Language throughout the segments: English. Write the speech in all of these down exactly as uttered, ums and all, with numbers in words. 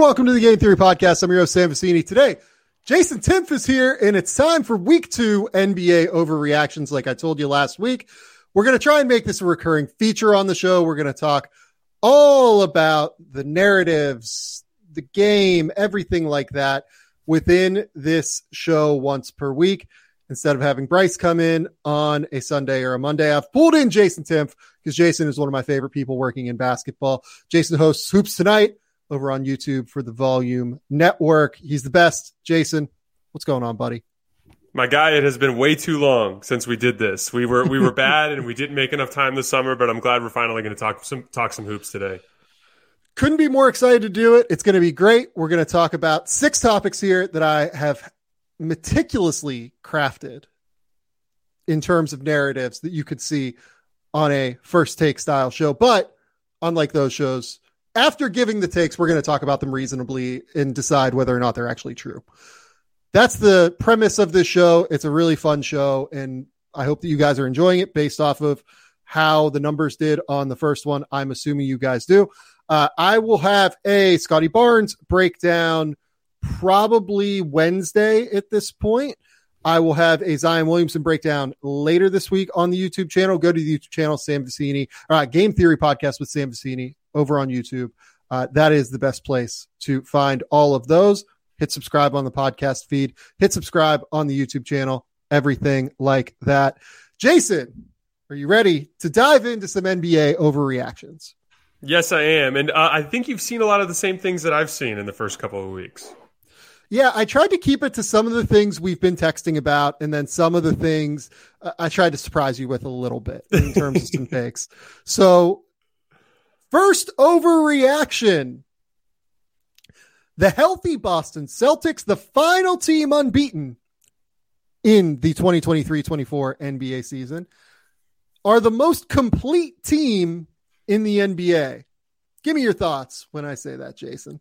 welcome to the Game Theory Podcast. I'm your host, Sam Vecini. Today, Jason Timpf is here, and it's time for week two N B A overreactions. Like I told you last week, we're going to try and make this a recurring feature on the show. We're going to talk all about the narratives, the game, everything like that within this show once per week. Instead of having Bryce come in on a Sunday or a Monday, I've pulled in Jason Timpf because Jason is one of my favorite people working in basketball. Jason hosts Hoops Tonight over on YouTube for the Volume Network. He's the best. Jason, what's going on, buddy? My guy, it has been way too long since we did this. We were we were bad and we didn't make enough time this summer, but I'm glad we're finally going to talk some talk some hoops today. Couldn't be more excited to do it. It's going to be great. We're going to talk about six topics here that I have meticulously crafted in terms of narratives that you could see on a First Take style show. But unlike those shows, after giving the takes, we're going to talk about them reasonably and decide whether or not they're actually true. That's the premise of this show. It's a really fun show, and I hope that you guys are enjoying it based off of how the numbers did on the first one. I'm assuming you guys do. Uh, I will have a Scotty Barnes breakdown probably Wednesday at this point. I will have a Zion Williamson breakdown later this week on the YouTube channel. Go to the YouTube channel, Sam Vecini, uh, Game Theory Podcast with Sam Vecini over on YouTube. Uh, that is the best place to find all of those. Hit subscribe on the podcast feed. Hit subscribe on the YouTube channel. Everything like that. Jason, are you ready to dive into some N B A overreactions? Yes, I am. And uh, I think you've seen a lot of the same things that I've seen in the first couple of weeks. Yeah, I tried to keep it to some of the things we've been texting about, and then some of the things uh, I tried to surprise you with a little bit in terms of some takes. So, first overreaction. The healthy Boston Celtics, the final team unbeaten in the twenty twenty-three twenty-four N B A season, are the most complete team in the N B A. Give me your thoughts when I say that, Jason.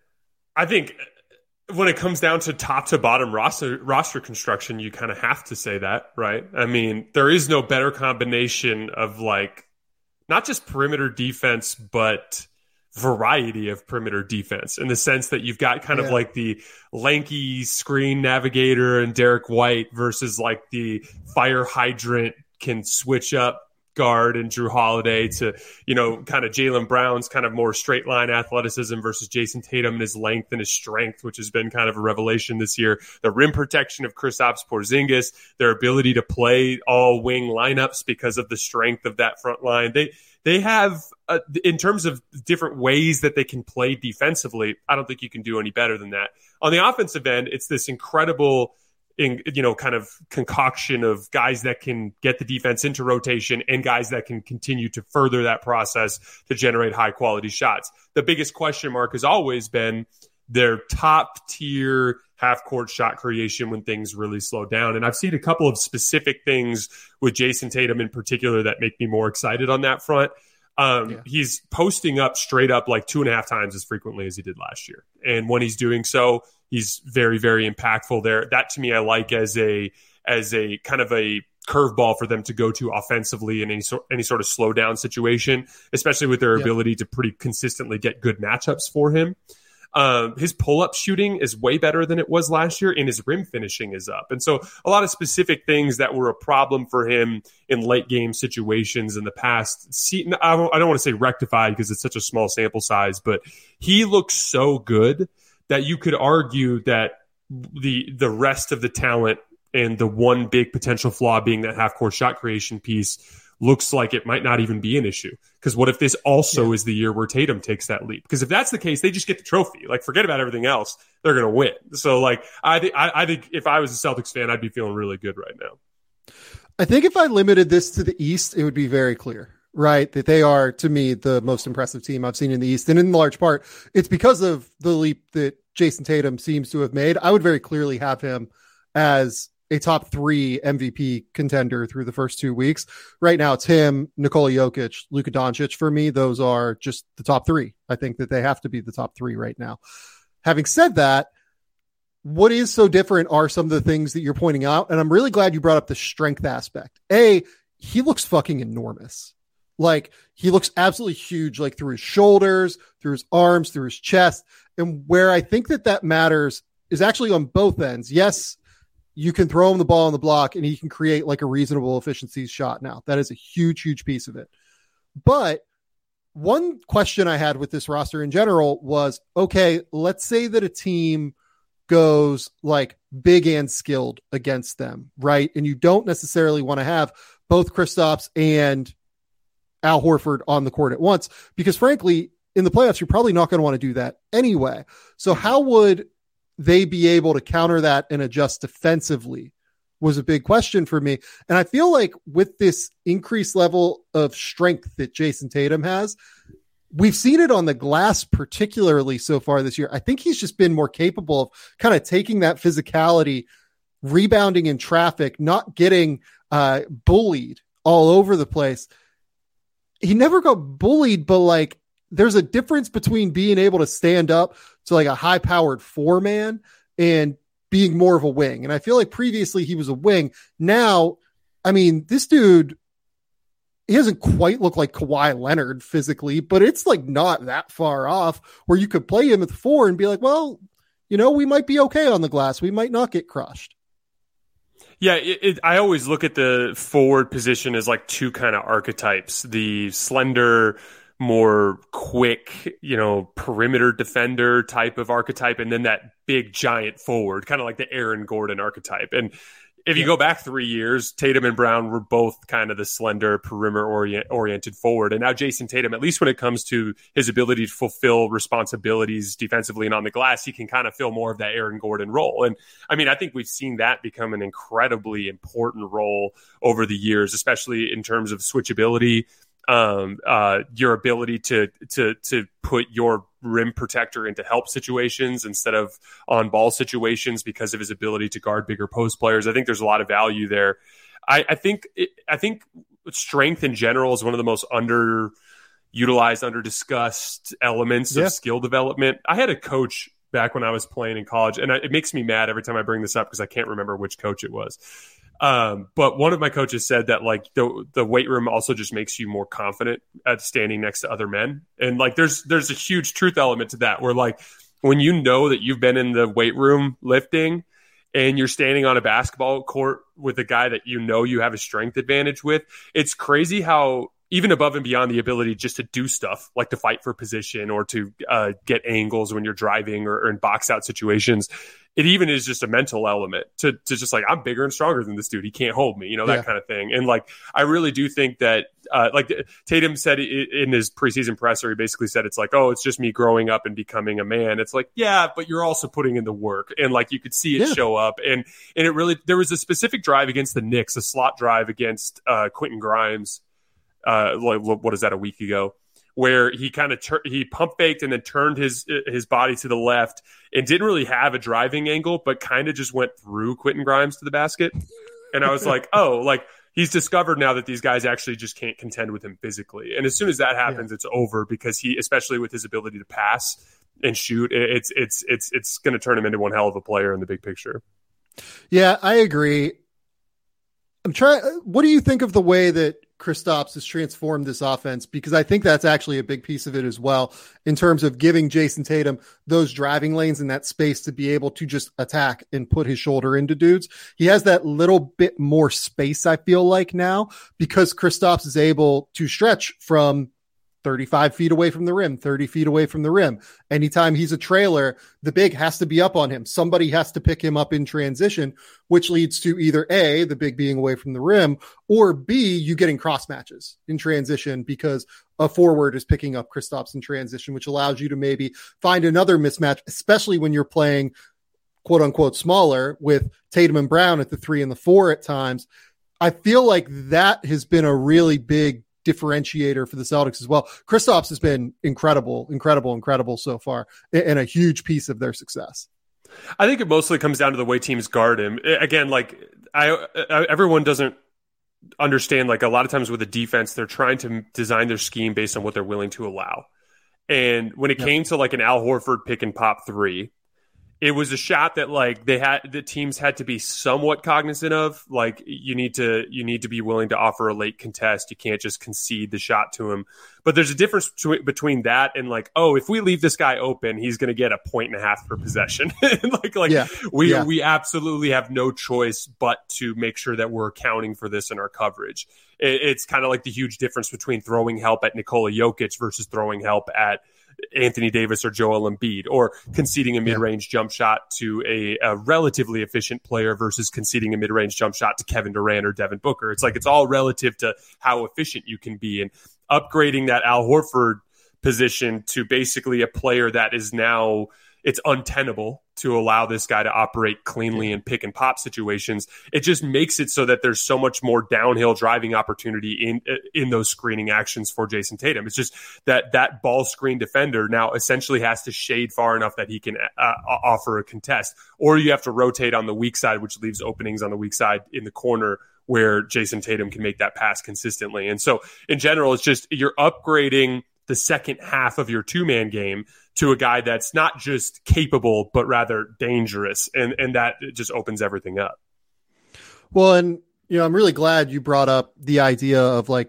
I think when it comes down to top to bottom roster roster construction, you kind of have to say that, right? I mean, there is no better combination of like not just perimeter defense, but variety of perimeter defense in the sense that you've got kind yeah. of like the lanky screen navigator and Derek White versus like the fire hydrant can switch up guard and Drew Holiday to, you know, kind of Jaylen Brown's kind of more straight line athleticism versus Jason Tatum and his length and his strength, which has been kind of a revelation this year. The rim protection of Kristaps Porzingis, their ability to play all wing lineups because of the strength of that front line. They, they have, uh, in terms of different ways that they can play defensively, I don't think you can do any better than that. On the offensive end, it's this incredible in, you know, kind of concoction of guys that can get the defense into rotation and guys that can continue to further that process to generate high quality shots. The biggest question mark has always been their top tier half court shot creation when things really slow down. And I've seen a couple of specific things with Jason Tatum in particular that make me more excited on that front. Um, yeah. He's posting up straight up like two and a half times as frequently as he did last year. And when he's doing so, he's very, very impactful there. That to me, I like as a, as a kind of a curveball for them to go to offensively in any sort, any sort of slow down situation, especially with their yeah. ability to pretty consistently get good matchups for him. Um, his pull-up shooting is way better than it was last year, and his rim finishing is up. And so a lot of specific things that were a problem for him in late-game situations in the past, see, I don't, I don't want to say rectified because it's such a small sample size, but he looks so good that you could argue that the the rest of the talent and the one big potential flaw being that half-court shot creation piece looks like it might not even be an issue. Because what if this also yeah. is the year where Tatum takes that leap? Because if that's the case, they just get the trophy. Like, forget about everything else. They're going to win. So, like, I, th- I, I think if I was a Celtics fan, I'd be feeling really good right now. I think if I limited this to the East, it would be very clear, right? That they are, to me, the most impressive team I've seen in the East. And in large part, it's because of the leap that Jason Tatum seems to have made. I would very clearly have him as a top three M V P contender through the first two weeks. Right now, it's him, Nikola Jokic, Luka Doncic. For me, those are just the top three. I think that they have to be the top three right now. Having said that, what is so different are some of the things that you're pointing out. And I'm really glad you brought up the strength aspect. A, he looks fucking enormous. Like he looks absolutely huge, like through his shoulders, through his arms, through his chest. And where I think that that matters is actually on both ends. Yes, you can throw him the ball on the block and he can create like a reasonable efficiency shot now. That is a huge, huge piece of it. But one question I had with this roster in general was, okay, let's say that a team goes like big and skilled against them, right? And you don't necessarily want to have both Kristaps and Al Horford on the court at once, because frankly, in the playoffs, you're probably not going to want to do that anyway. So how would they be able to counter that and adjust defensively was a big question for me. And I feel like with this increased level of strength that Jason Tatum has, we've seen it on the glass, particularly so far this year. I think he's just been more capable of kind of taking that physicality, rebounding in traffic, not getting uh, bullied all over the place. He never got bullied, but like there's a difference between being able to stand up to like a high powered four man and being more of a wing. And I feel like previously he was a wing. Now, I mean, this dude, he doesn't quite look like Kawhi Leonard physically, but it's like not that far off where you could play him at the four and be like, well, you know, we might be okay on the glass. We might not get crushed. Yeah, it, it, I always look at the forward position as like two kind of archetypes: the slender, more quick, you know, perimeter defender type of archetype, and then that big giant forward, kind of like the Aaron Gordon archetype. And if you yeah. go back three years, Tatum and Brown were both kind of the slender perimeter orient, oriented forward. And now Jason Tatum, at least when it comes to his ability to fulfill responsibilities defensively and on the glass, he can kind of fill more of that Aaron Gordon role. And I mean, I think we've seen that become an incredibly important role over the years, especially in terms of switchability, um, uh, your ability to, to, to put your rim protector into help situations instead of on ball situations because of his ability to guard bigger post players. I think there's a lot of value there. I, I think, it, I think strength in general is one of the most underutilized, under discussed elements yeah. of skill development. I had a coach back when I was playing in college, and I, it makes me mad every time I bring this up because I can't remember which coach it was. Um, but one of my coaches said that like the the weight room also just makes you more confident at standing next to other men. And like there's there's a huge truth element to that, where like when you know that you've been in the weight room lifting and you're standing on a basketball court with a guy that you know you have a strength advantage with, it's crazy how even above and beyond the ability just to do stuff like to fight for position or to uh, get angles when you're driving or, or in box out situations, it even is just a mental element to, to just like, I'm bigger and stronger than this dude. He can't hold me, you know, that yeah. kind of thing. And like, I really do think that uh, like Tatum said in his preseason presser, he basically said, it's like, oh, it's just me growing up and becoming a man. It's like, yeah, but you're also putting in the work, and like, you could see it yeah. show up. And, and it really, there was a specific drive against the Knicks, a slot drive against uh, Quentin Grimes. Uh, what is that, a week ago, where he kind of tur- he pump faked and then turned his his body to the left and didn't really have a driving angle, but kind of just went through Quentin Grimes to the basket. And I was like, oh, like he's discovered now that these guys actually just can't contend with him physically. And as soon as that happens, yeah. it's over, because he, especially with his ability to pass and shoot, it's it's it's it's going to turn him into one hell of a player in the big picture. Yeah, I agree. I'm trying. What do you think of the way that Kristaps has transformed this offense? Because I think that's actually a big piece of it as well, in terms of giving Jason Tatum those driving lanes and that space to be able to just attack and put his shoulder into dudes. He has that little bit more space, I feel like, now, because Kristaps is able to stretch from thirty-five feet away from the rim, thirty feet away from the rim. Anytime he's a trailer, the big has to be up on him. Somebody has to pick him up in transition, which leads to either A, the big being away from the rim, or B, you getting cross matches in transition because a forward is picking up Kristaps in transition, which allows you to maybe find another mismatch, especially when you're playing quote unquote smaller with Tatum and Brown at the three and the four at times. I feel like that has been a really big differentiator for the Celtics as well. Kristaps has been incredible, incredible, incredible so far, and a huge piece of their success. I think it mostly comes down to the way teams guard him. Again, like I, I everyone doesn't understand, like a lot of times with a defense, they're trying to design their scheme based on what they're willing to allow. And when it yep. came to like an Al Horford pick and pop three, it was a shot that like they had the teams had to be somewhat cognizant of. Like you need to you need to be willing to offer a late contest. You can't just concede the shot to him. But there's a difference between that and like, oh, if we leave this guy open, he's going to get a point and a half per possession. like like yeah. we yeah. we absolutely have no choice but to make sure that we're accounting for this in our coverage. It, it's kind of like the huge difference between throwing help at Nikola Jokic versus throwing help at Anthony Davis or Joel Embiid, or conceding a mid-range yeah. jump shot to a, a relatively efficient player versus conceding a mid-range jump shot to Kevin Durant or Devin Booker. It's like it's all relative to how efficient you can be, and upgrading that Al Horford position to basically a player that is now it's untenable to allow this guy to operate cleanly in pick and pop situations. It just makes it so that there's so much more downhill driving opportunity in in those screening actions for Jason Tatum. It's just that that ball screen defender now essentially has to shade far enough that he can uh, offer a contest, or you have to rotate on the weak side, which leaves openings on the weak side in the corner where Jason Tatum can make that pass consistently. And so in general, it's just you're upgrading the second half of your two-man game to a guy that's not just capable, but rather dangerous. And, and that just opens everything up. Well, and, you know, I'm really glad you brought up the idea of like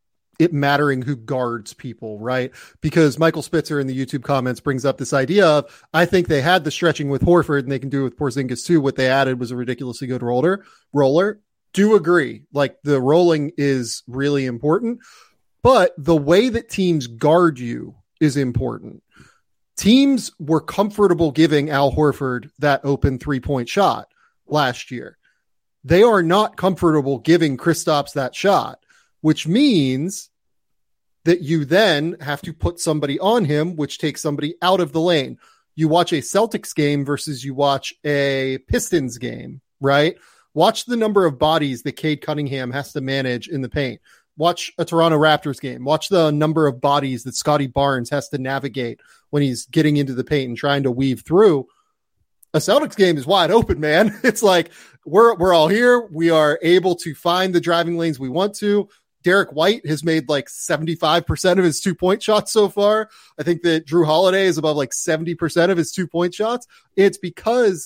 it mattering who guards people, right? Because Michael Spitzer in the YouTube comments brings up this idea of, I think they had the stretching with Horford and they can do it with Porzingis too. What they added was a ridiculously good roller roller. Do agree. Like the rolling is really important, but the way that teams guard you is important. Teams were comfortable giving Al Horford that open three-point shot last year. They are not comfortable giving Kristaps that shot, which means that you then have to put somebody on him, which takes somebody out of the lane. You watch a Celtics game versus you watch a Pistons game, right? Watch the number of bodies that Cade Cunningham has to manage in the paint. Watch a Toronto Raptors game. Watch the number of bodies that Scotty Barnes has to navigate when he's getting into the paint and trying to weave through. A Celtics game is wide open, man. It's like we're we're all here. We are able to find the driving lanes we want to. Derek White has made like seventy-five percent of his two-point shots so far. I think that Drew Holiday is above like seventy percent of his two-point shots. It's because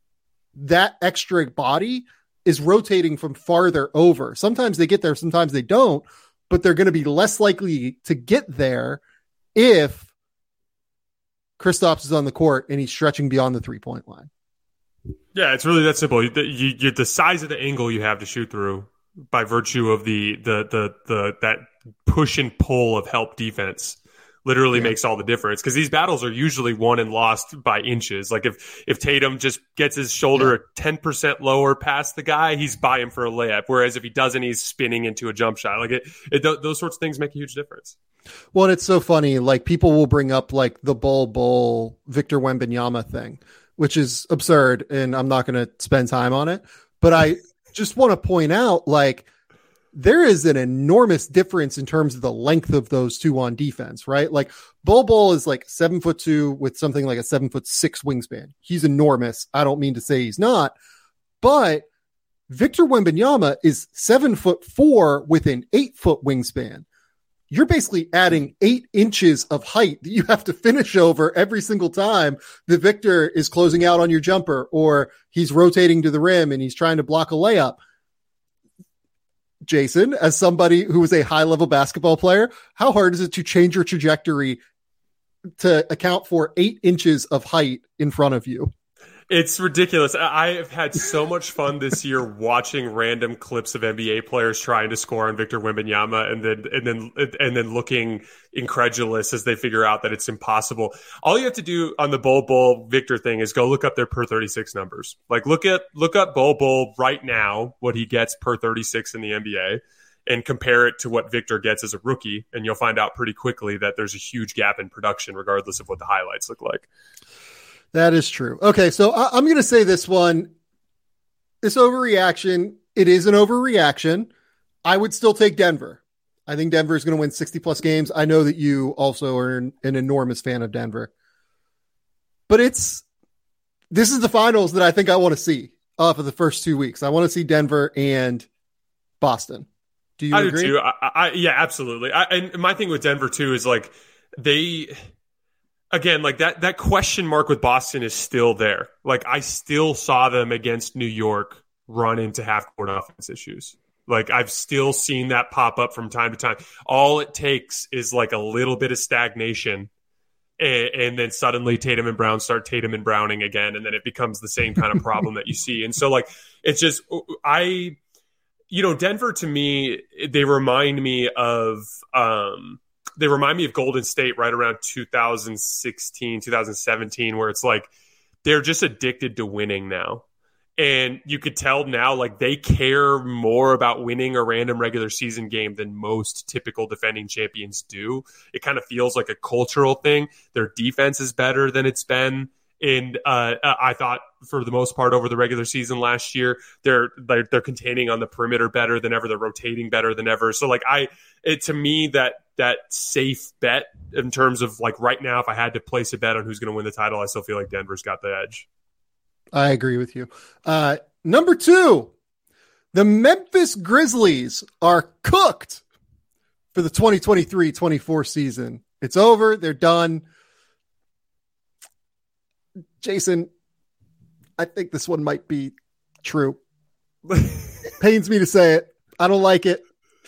that extra body is rotating from farther over. Sometimes they get there, sometimes they don't, but they're going to be less likely to get there if Kristaps is on the court and he's stretching beyond the three-point line. Yeah, it's really that simple. You, you, you, the size of the angle you have to shoot through by virtue of the the the the that push and pull of help defense literally yeah. makes all the difference, because these battles are usually won and lost by inches. Like if if Tatum just gets his shoulder yeah. ten percent lower past the guy, he's by him for a layup. Whereas if he doesn't, he's spinning into a jump shot. Like it, it th- those sorts of things make a huge difference. Well, and it's so funny. Like people will bring up like the Bol Bol Victor Wembanyama thing, which is absurd, and I'm not going to spend time on it. But I just want to point out, like, there is an enormous difference in terms of the length of those two on defense, right? Like Bol Bol is like seven foot two with something like a seven foot six wingspan. He's enormous. I don't mean to say he's not, but Victor Wembanyama is seven foot four with an eight foot wingspan. You're basically adding eight inches of height that you have to finish over every single time the Victor is closing out on your jumper, or he's rotating to the rim and he's trying to block a layup. Jason, as somebody who is a high level basketball player, how hard is it to change your trajectory to account for eight inches of height in front of you? It's ridiculous. I have had so much fun this year watching random clips of N B A players trying to score on Victor Wembanyama and then and then and then looking incredulous as they figure out that it's impossible. All you have to do on the Bol Bol Victor thing is go look up their per thirty-six numbers. Like look at look up Bol Bol right now, what he gets per thirty-six in the N B A, and compare it to what Victor gets as a rookie, and you'll find out pretty quickly that there's a huge gap in production regardless of what the highlights look like. That is true. Okay, so I- I'm going to say this one, this overreaction, it is an overreaction. I would still take Denver. I think Denver is going to win sixty plus games. I know that you also are an, an enormous fan of Denver, but it's, this is the finals that I think I want to see off of the first two weeks. I want to see Denver and Boston. Do you I agree? do too. I, I, yeah, absolutely. I, and my thing with Denver too is like they, again, like that that question mark with Boston is still there. Like I still saw them against New York run into half court offense issues. Like I've still seen that pop up from time to time. All it takes is like a little bit of stagnation, and, and then suddenly Tatum and Brown start Tatum and Browning again, and then it becomes the same kind of problem that you see. And so like it's just I, you know, Denver to me, they remind me of um, they remind me of Golden State right around two thousand sixteen, two thousand seventeen, where it's like they're just addicted to winning now. And you could tell now, like, they care more about winning a random regular season game than most typical defending champions do. It kind of feels like a cultural thing. Their defense is better than it's been. And uh, I thought for the most part over the regular season last year, they're, they're they're containing on the perimeter better than ever. They're rotating better than ever. So, like, I it to me that that safe bet in terms of like right now, if I had to place a bet on who's going to win the title, I still feel like Denver's got the edge. I agree with you. Uh, number two, the Memphis Grizzlies are cooked for the twenty twenty-three twenty-four season. It's over. They're done. Jason, I think this one might be true. It pains me to say it. I don't like it.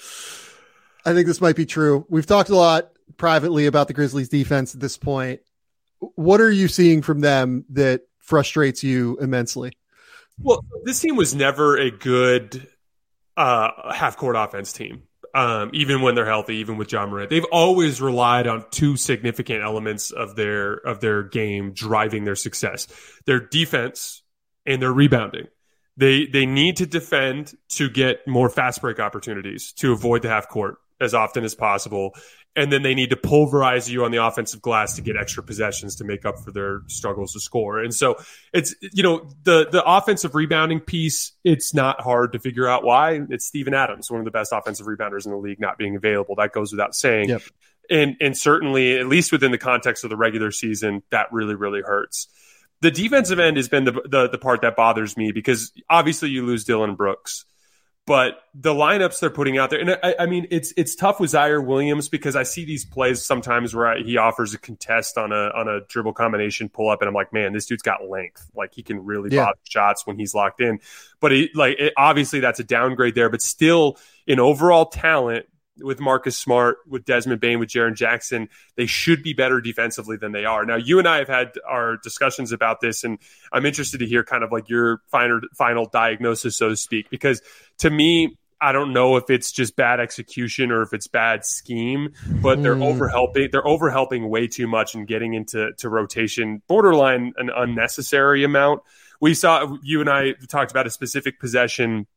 I think this might be true. We've talked a lot privately about the Grizzlies defense at this point. What are you seeing from them that frustrates you immensely? Well, this team was never a good uh, half-court offense team, um, even when they're healthy, even with Ja Morant. They've always relied on two significant elements of their of their game driving their success: their defense and their rebounding. They they need to defend to get more fast break opportunities to avoid the half court as often as possible. And then they need to pulverize you on the offensive glass to get extra possessions to make up for their struggles to score. And so it's, you know, the, the offensive rebounding piece, it's not hard to figure out why. It's Steven Adams, one of the best offensive rebounders in the league, not being available. That goes without saying. Yep. And, and certainly, at least within the context of the regular season, that really, really hurts. The defensive end has been the, the, the part that bothers me because obviously you lose Dillon Brooks. But the lineups they're putting out there, and I, I mean, it's it's tough with Zaire Williams because I see these plays sometimes where I, he offers a contest on a on a dribble combination pull up, and I'm like, man, this dude's got length. Like he can really yeah. bottom shots when he's locked in. But it, like it, obviously that's a downgrade there, but still in overall talent with Marcus Smart, with Desmond Bane, with Jaren Jackson, they should be better defensively than they are. Now, you and I have had our discussions about this, and I'm interested to hear kind of like your final, final diagnosis, so to speak, because to me, I don't know if it's just bad execution or if it's bad scheme, but they're mm. overhelping. They're overhelping way too much and getting into to rotation, borderline an unnecessary amount. We saw, you and I talked about a specific possession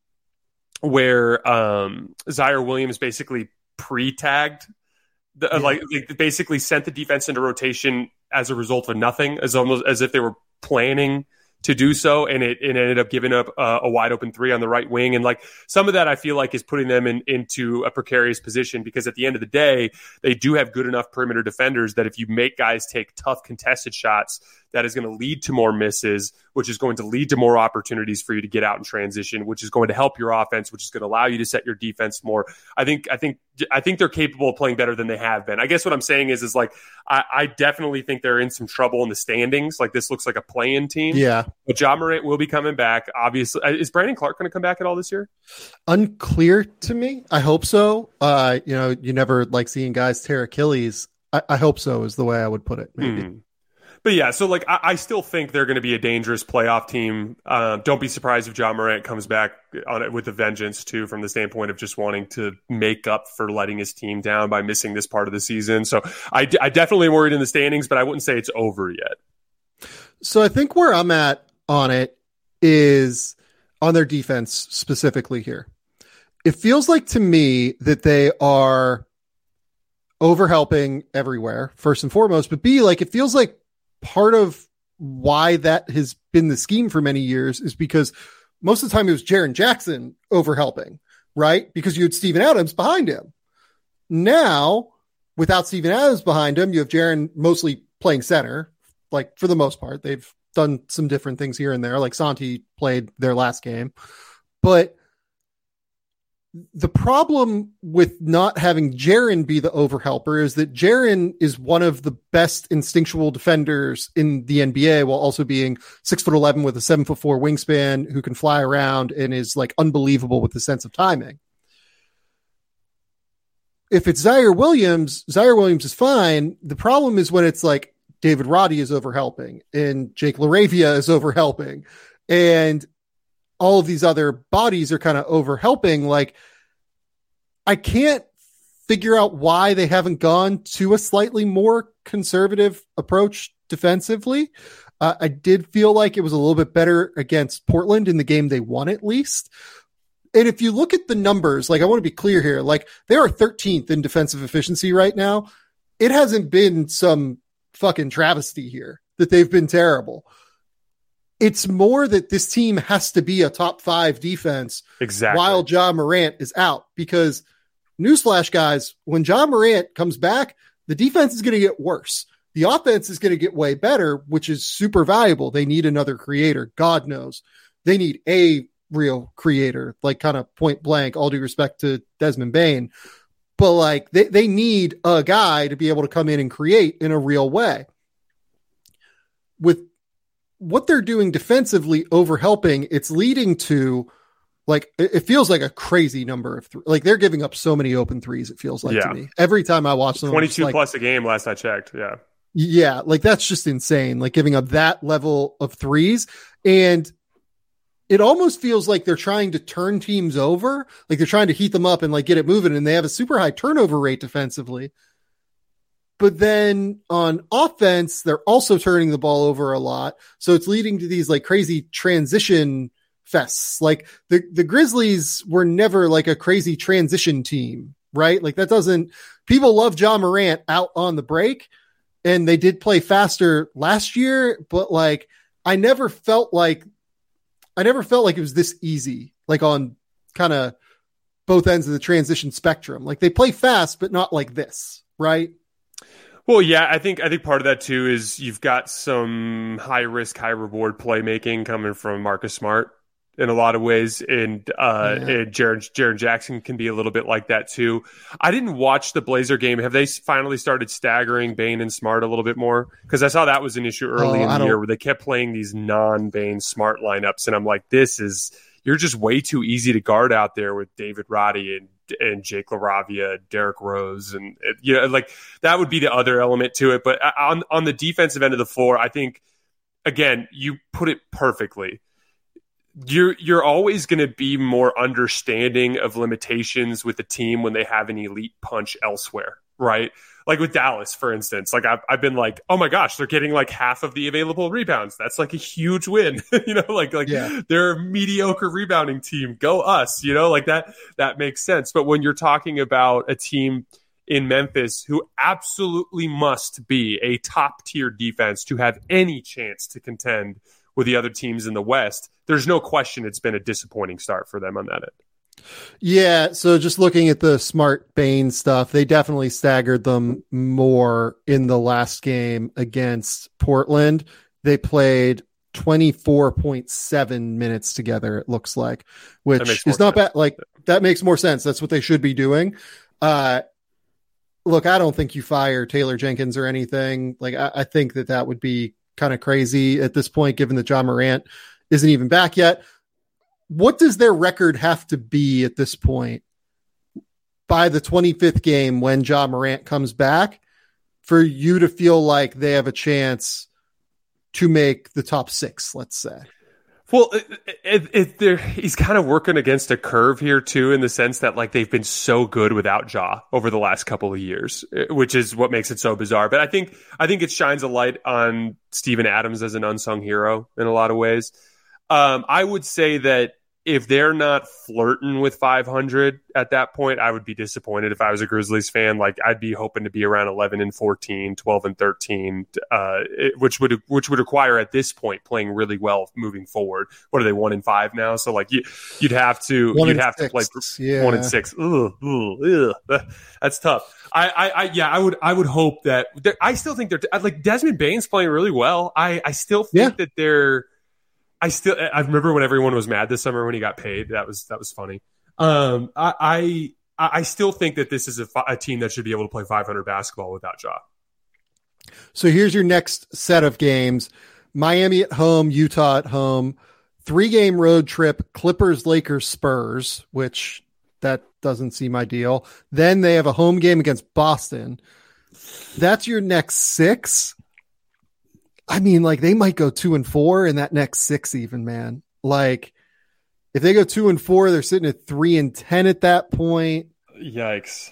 where um, Zaire Williams basically pre-tagged, the, yeah. like basically sent the defense into rotation as a result of nothing, as almost as if they were planning to do so, and it, it ended up giving up uh, a wide open three on the right wing. And like some of that I feel like is putting them in, into a precarious position because at the end of the day, they do have good enough perimeter defenders that if you make guys take tough contested shots, that is going to lead to more misses, which is going to lead to more opportunities for you to get out in transition, which is going to help your offense, which is going to allow you to set your defense more. I think, I think, I think they're capable of playing better than they have been. I guess what I'm saying is, is like, I, I definitely think they're in some trouble in the standings. Like this looks like a play-in team. Yeah. But Ja Morant will be coming back. Obviously, is Brandon Clark going to come back at all this year? Unclear to me. I hope so. Uh, you know, you never like seeing guys tear Achilles. I, I hope so is the way I would put it. Maybe. Hmm. But yeah, so like I, I still think they're going to be a dangerous playoff team. Uh, don't be surprised if Ja Morant comes back on it with a vengeance too, from the standpoint of just wanting to make up for letting his team down by missing this part of the season. So I, I definitely worried in the standings, but I wouldn't say it's over yet. So I think where I'm at on it is on their defense specifically here. It feels like to me that they are overhelping everywhere, first and foremost, but B, like it feels like part of why that has been the scheme for many years is because most of the time it was Jaren Jackson overhelping, right? Because you had Steven Adams behind him. Now, without Steven Adams behind him, you have Jaren mostly playing center, like for the most part. They've done some different things here and there, like Santi played their last game. But The problem with not having Jaren be the overhelper is that Jaren is one of the best instinctual defenders in the N B A, while also being six foot eleven with a seven foot four wingspan, who can fly around and is like unbelievable with the sense of timing. If it's Zaire Williams, Zaire Williams is fine. The problem is when it's like David Roddy is overhelping and Jake LaRavia is overhelping and all of these other bodies are kind of overhelping. Like, I can't figure out why they haven't gone to a slightly more conservative approach defensively. Uh, I did feel like it was a little bit better against Portland in the game they won, at least. And if you look at the numbers, like, I want to be clear here, like, they are thirteenth in defensive efficiency right now. It hasn't been some fucking travesty here that they've been terrible. It's more that this team has to be a top five defense exactly while Ja Morant is out, because newsflash, guys, when Ja Morant comes back, the defense is going to get worse. The offense is going to get way better, which is super valuable. They need another creator. God knows they need a real creator, like, kind of point blank, all due respect to Desmond Bane. But like, they, they need a guy to be able to come in and create in a real way. With what they're doing defensively, over helping, it's leading to, like, it feels like a crazy number of th- like, they're giving up so many open threes. It feels like yeah. to me every time I watch them. twenty-two like, plus a game last I checked. Yeah. Yeah. Like, that's just insane. Like, giving up that level of threes. And it almost feels like they're trying to turn teams over. Like, they're trying to heat them up and like get it moving. And they have a super high turnover rate defensively. But then on offense, they're also turning the ball over a lot. So it's leading to these like crazy transition fests. Like, the, the Grizzlies were never like a crazy transition team, right? Like, that doesn't, people love Ja Morant out on the break, and they did play faster last year, but like, I never felt like, I never felt like it was this easy, like on kind of both ends of the transition spectrum. Like, they play fast, but not like this, right? Well, yeah, I think I think part of that too is you've got some high risk, high reward playmaking coming from Marcus Smart in a lot of ways, and uh, yeah. and Jaren Jaren Jackson can be a little bit like that too. I didn't watch the Blazer game. Have they finally started staggering Bane and Smart a little bit more? Because I saw that was an issue early oh, in the year where they kept playing these non-Bane Smart lineups, and I'm like, this is you're just way too easy to guard out there with David Roddy and. and Jake LaRavia, Derrick Rose, and you know, like, that would be the other element to it. But on on the defensive end of the floor, I think, again, you put it perfectly. You're you're always going to be more understanding of limitations with the team when they have an elite punch elsewhere, right? Like with Dallas, for instance. Like, I've I've been like, oh my gosh, they're getting like half of the available rebounds. That's like a huge win, you know. Like like yeah. They're a mediocre rebounding team. Go us, you know. Like that that makes sense. But when you're talking about a team in Memphis who absolutely must be a top tier defense to have any chance to contend with the other teams in the West, there's no question it's been a disappointing start for them on that end. Yeah, so just looking at the Smart Bane stuff, they definitely staggered them more in the last game against Portland. They played twenty-four point seven minutes together, it looks like, which is not bad. Like, that makes more sense. That's what they should be doing. Uh, look, I don't think you fire Taylor Jenkins or anything. Like, I, I think that that would be kind of crazy at this point, given that Ja Morant isn't even back yet. What does their record have to be at this point by the twenty-fifth game when Ja Morant comes back for you to feel like they have a chance to make the top six, let's say? Well, it, it, it, he's kind of working against a curve here too, in the sense that like they've been so good without Ja over the last couple of years, which is what makes it so bizarre. But I think I think it shines a light on Steven Adams as an unsung hero in a lot of ways. Um, I would say that if they're not flirting with five hundred at that point, I would be disappointed if I was a Grizzlies fan. Like, I'd be hoping to be around eleven and fourteen, twelve and thirteen, uh, it, which would which would require at this point playing really well moving forward. What are they, one and five now? So like you, you'd have to one you'd have six. to play yeah. one and six. Ugh, ugh, ugh. That's tough. I, I, I, yeah, I would I would hope that I still think they're like Desmond Bane's playing really well. I, I still think yeah. that they're. I still, I remember when everyone was mad this summer when he got paid. That was, that was funny. Um, I, I I still think that this is a, a team that should be able to play five hundred basketball without Ja. So here's your next set of games: Miami at home, Utah at home, three game road trip, Clippers, Lakers, Spurs, which that doesn't seem ideal. Then they have a home game against Boston. That's your next six. I mean, like they might go two and four in that next six even, man. Like if they go two and four, they're sitting at three and ten at that point. Yikes.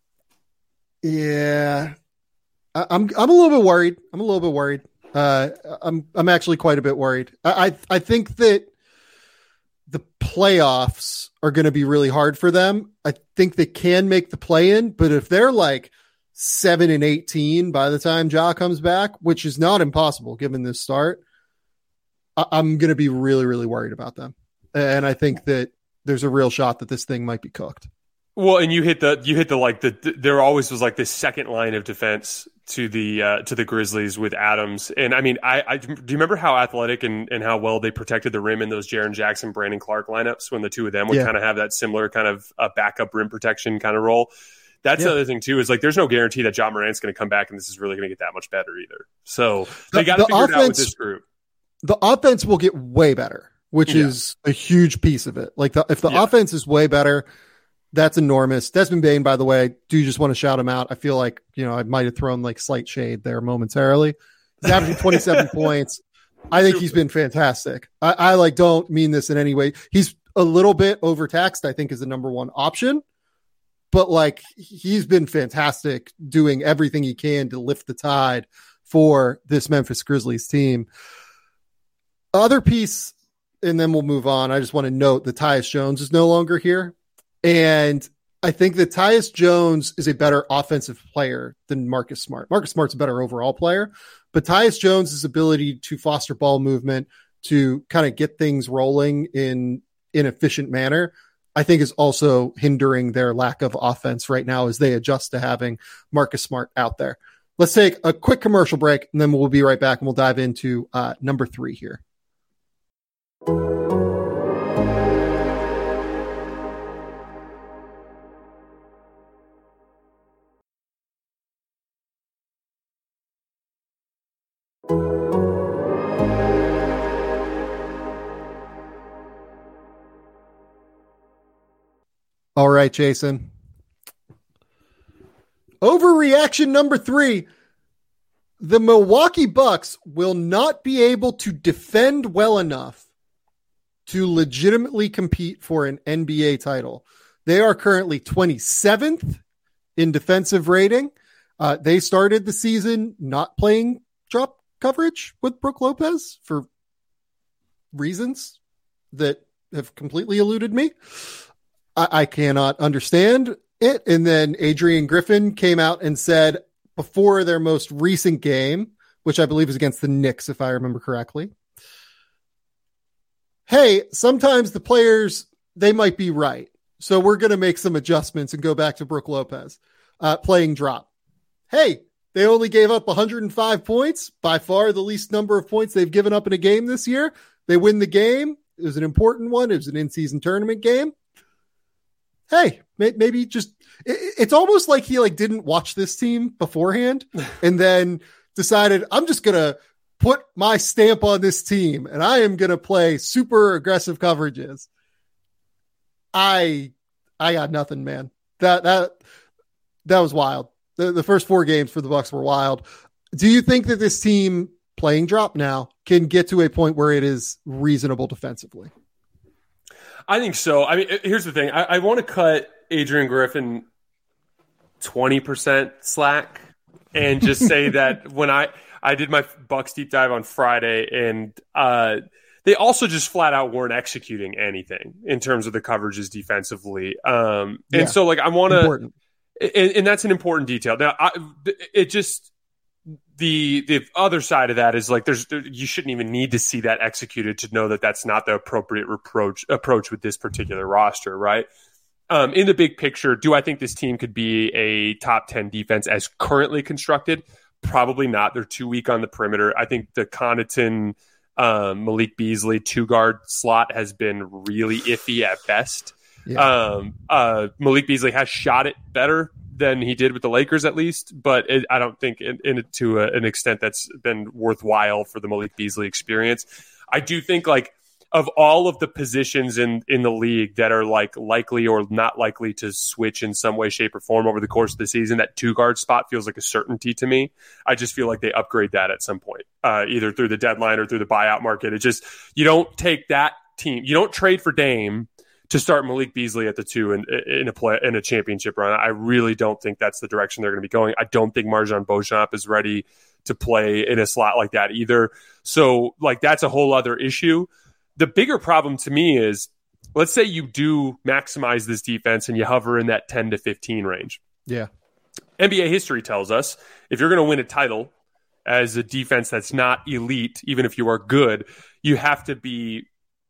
Yeah. I, I'm, I'm a little bit worried. I'm a little bit worried. Uh, I'm, I'm actually quite a bit worried. I, I, I think that the playoffs are going to be really hard for them. I think they can make the play in, but if they're like seven and eighteen by the time Ja comes back, which is not impossible given this start, I- I'm going to be really, really worried about them. And I think that there's a real shot that this thing might be cooked. Well, and you hit the, you hit the, like the, the there always was like this second line of defense to the, uh, to the Grizzlies with Adams. And I mean, I, I, do you remember how athletic and, and how well they protected the rim in those Jaren Jackson, Brandon Clark lineups when the two of them would Yeah. kind of have that similar kind of uh, backup rim protection kind of role? That's Yeah. the other thing too, is like, there's no guarantee that Ja Morant's going to come back and this is really going to get that much better either. So they The- got to the figure it out with offense- this group. The offense will get way better, which Yeah. is a huge piece of it. Like the, if the Yeah. offense is way better, that's enormous. Desmond Bane, by the way, do you just want to shout him out? I feel like, you know, I might have thrown like slight shade there momentarily. He's averaging twenty-seven points. I think he's been fantastic. I, I like don't mean this in any way. He's a little bit overtaxed, I think, is the number one option. But like he's been fantastic doing everything he can to lift the tide for this Memphis Grizzlies team. Other piece, and then we'll move on. I just want to note that Tyus Jones is no longer here. And I think that Tyus Jones is a better offensive player than Marcus Smart. Marcus Smart's a better overall player, but Tyus Jones' ability to foster ball movement, to kind of get things rolling in an efficient manner, I think is also hindering their lack of offense right now as they adjust to having Marcus Smart out there. Let's take a quick commercial break, and then we'll be right back and we'll dive into uh, number three here. All right, Jason. Overreaction number three. The Milwaukee Bucks will not be able to defend well enough to legitimately compete for an N B A title. They are currently twenty-seventh in defensive rating. Uh, they started the season not playing drop coverage with Brook Lopez for reasons that have completely eluded me. I, I cannot understand it. And then Adrian Griffin came out and said before their most recent game, which I believe is against the Knicks, if I remember correctly, hey, sometimes the players, they might be right. So we're going to make some adjustments and go back to Brook Lopez uh, playing drop. Hey, they only gave up one hundred five points, by far the least number of points they've given up in a game this year. They win the game. It was an important one. It was an in-season tournament game. Hey, maybe just, it's almost like he like didn't watch this team beforehand and then decided, I'm just going to put my stamp on this team and I am going to play super aggressive coverages. I, I got nothing, man. That, that, that was wild. The, the first four games for the Bucks were wild. Do you think that this team playing drop now can get to a point where it is reasonable defensively? I think so. I mean, here's the thing. I, I want to cut Adrian Griffin twenty percent slack and just say that when I, I did my Bucks deep dive on Friday and uh, they also just flat out weren't executing anything in terms of the coverages defensively. Um, and Yeah. so like, I want Important. to, and, and that's an important detail. Now I, it just, The the other side of that is like there's there, you shouldn't even need to see that executed to know that that's not the appropriate reproach approach with this particular roster, right? Um, in the big picture, do I think this team could be a top ten defense as currently constructed? Probably not. They're too weak on the perimeter. I think the Connaughton, um, Malik Beasley two guard slot has been really iffy at best. Yeah. Um, uh, Malik Beasley has shot it better than he did with the Lakers, at least, but it, I don't think in, in to a, an extent that's been worthwhile for the Malik Beasley experience. I do think, like, of all of the positions in, in the league that are like likely or not likely to switch in some way, shape, or form over the course of the season, that two guard spot feels like a certainty to me. I just feel like they upgrade that at some point, uh, either through the deadline or through the buyout market. It just, you don't take that team, you don't trade for Dame to start Malik Beasley at the two in, in a play in a championship run. I really don't think that's the direction they're going to be going. I don't think Marjan Beauchamp is ready to play in a slot like that either. So, like, that's a whole other issue. The bigger problem to me is, let's say you do maximize this defense and you hover in that ten to fifteen range. Yeah. N B A history tells us if you're going to win a title as a defense that's not elite, even if you are good, you have to be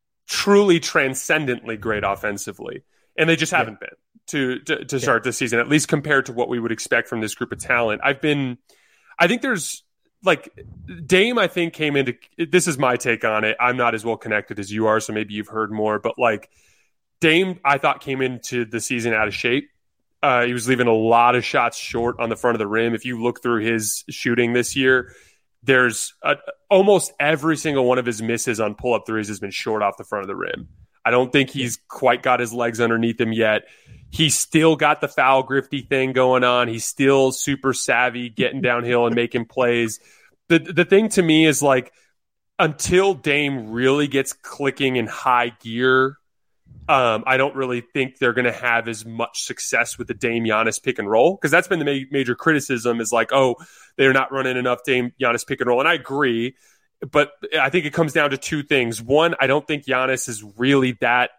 truly transcendently great offensively. And they just haven't yeah. been to, to, to start yeah. the season, at least compared to what we would expect from this group of talent. I've been, I think there's like Dame, I think came into, this is my take on it. I'm not as well connected as you are, so maybe you've heard more, but like Dame, I thought came into the season out of shape. Uh, he was leaving a lot of shots short on the front of the rim. If you look through his shooting this year, there's a, almost every single one of his misses on pull-up threes has been short off the front of the rim. I don't think he's quite got his legs underneath him yet. He's still got the foul grifty thing going on. He's still super savvy, getting downhill and making plays. The the thing to me is, like, until Dame really gets clicking in high gear, um, I don't really think they're going to have as much success with the Dame Giannis pick and roll, because that's been the ma- major criticism is like, oh, they're not running enough Dame Giannis pick and roll. And I agree, but I think it comes down to two things. One, I don't think Giannis is really that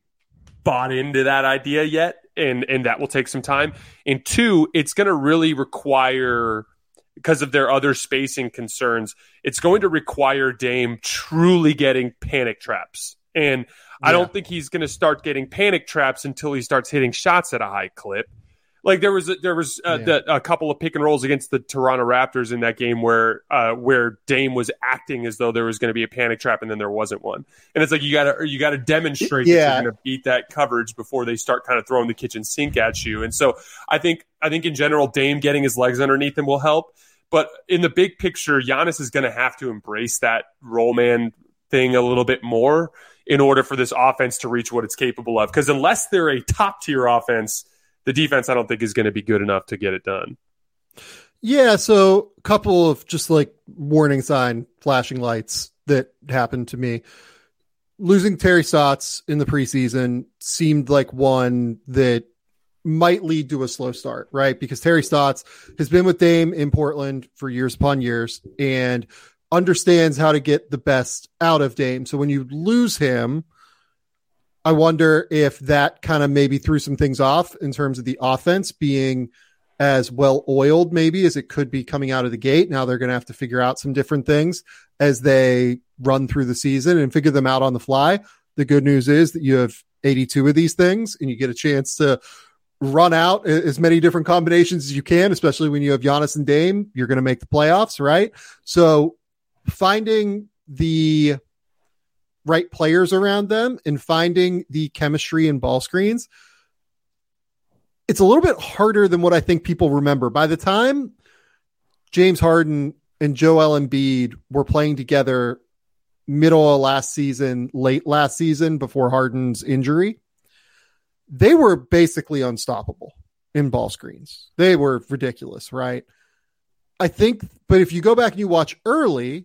bought into that idea yet, and, and that will take some time. And two, it's going to really require, because of their other spacing concerns, it's going to require Dame truly getting panic traps. And I yeah. don't think he's going to start getting panic traps until he starts hitting shots at a high clip. Like there was a, there was a, yeah. the, a couple of pick and rolls against the Toronto Raptors in that game where uh, where Dame was acting as though there was going to be a panic trap, and then there wasn't one. And it's like you got to you got to demonstrate yeah. that you're going to beat that coverage before they start kind of throwing the kitchen sink at you. And so I think I think in general, Dame getting his legs underneath him will help. But in the big picture, Giannis is going to have to embrace that roll man thing a little bit more in order for this offense to reach what it's capable of. Because unless they're a top tier offense, the defense, I don't think, is going to be good enough to get it done. Yeah, so a couple of just like warning sign flashing lights that happened to me. Losing Terry Stotts in the preseason seemed like one that might lead to a slow start, right? Because Terry Stotts has been with Dame in Portland for years upon years and understands how to get the best out of Dame. So when you lose him, I wonder if that kind of maybe threw some things off in terms of the offense being as well oiled maybe as it could be coming out of the gate. Now they're going to have to figure out some different things as they run through the season and figure them out on the fly. The good news is that you have eighty-two of these things and you get a chance to run out as many different combinations as you can, especially when you have Giannis and Dame. You're going to make the playoffs, right? So finding the right players around them and finding the chemistry and ball screens, it's a little bit harder than what I think people remember. By the time James Harden and Joel Embiid were playing together middle of last season, late last season, before Harden's injury, they were basically unstoppable in ball screens. They were ridiculous, right? I think, but if you go back and you watch early,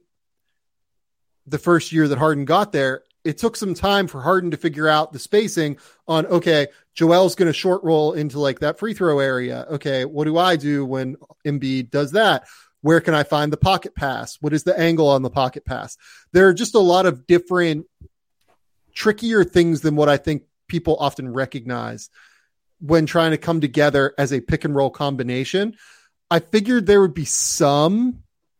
the first year that Harden got there, it took some time for Harden to figure out the spacing on, okay, Joel's going to short roll into like that free throw area. Okay, what do I do when Embiid does that? Where can I find the pocket pass? What is the angle on the pocket pass? There are just a lot of different trickier things than what I think people often recognize when trying to come together as a pick and roll combination. I figured there would be some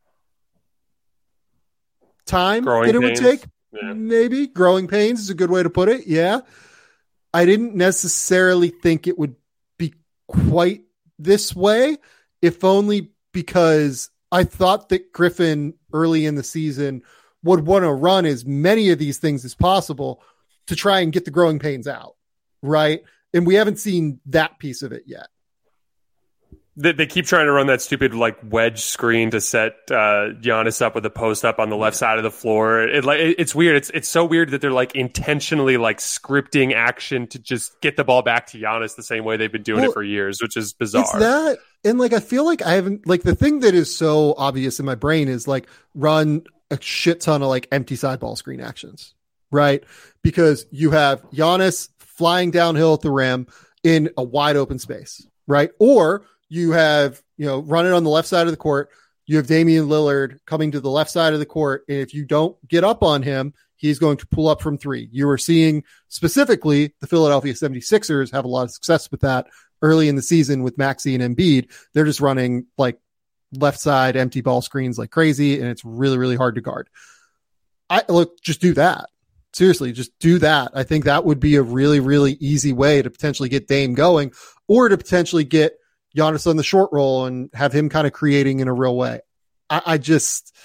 time growing that it pains. would take. Yeah. Maybe growing pains is a good way to put it. Yeah. I didn't necessarily think it would be quite this way, if only because I thought that Griffin early in the season would want to run as many of these things as possible to try and get the growing pains out. Right. And we haven't seen that piece of it yet. They, they keep trying to run that stupid like wedge screen to set uh, Giannis up with a post up on the left side of the floor. It like it, it's weird. It's it's so weird that they're like intentionally like scripting action to just get the ball back to Giannis the same way they've been doing well, it for years, which is bizarre. It's that, and like I feel like I haven't like the thing that is so obvious in my brain is like run a shit ton of like empty side ball screen actions, right? Because you have Giannis flying downhill at the rim in a wide open space, right? Or you have, you know, running on the left side of the court. You have Damian Lillard coming to the left side of the court. And if you don't get up on him, he's going to pull up from three. You are seeing specifically the Philadelphia seventy-sixers have a lot of success with that early in the season with Maxey and Embiid. They're just running like left side empty ball screens like crazy. And it's really, really hard to guard. I look, just do that. Seriously, just do that. I think that would be a really, really easy way to potentially get Dame going or to potentially get Giannis on the short roll and have him kind of creating in a real way. I, I just,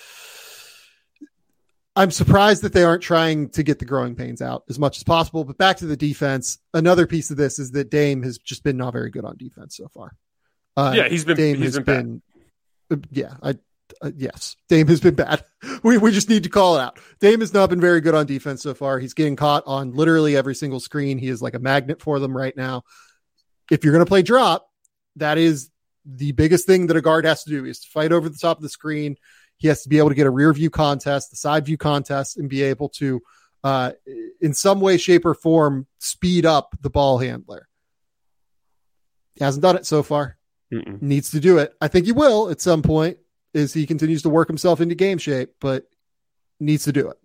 I'm surprised that they aren't trying to get the growing pains out as much as possible. But back to the defense, another piece of this is that Dame has just been not very good on defense so far. Uh, yeah, he's been, Dame he's has been, been yeah, I, uh, yes, Dame has been bad. We we just need to call it out. Dame has not been very good on defense so far. He's getting caught on literally every single screen. He is like a magnet for them right now. If you're going to play drop, that is the biggest thing that a guard has to do is to fight over the top of the screen. He has to be able to get a rear view contest, the side view contest, and be able to, uh, in some way, shape, or form, speed up the ball handler. He hasn't done it so far. Mm-mm. Needs to do it. I think he will at some point as he continues to work himself into game shape, but needs to do it.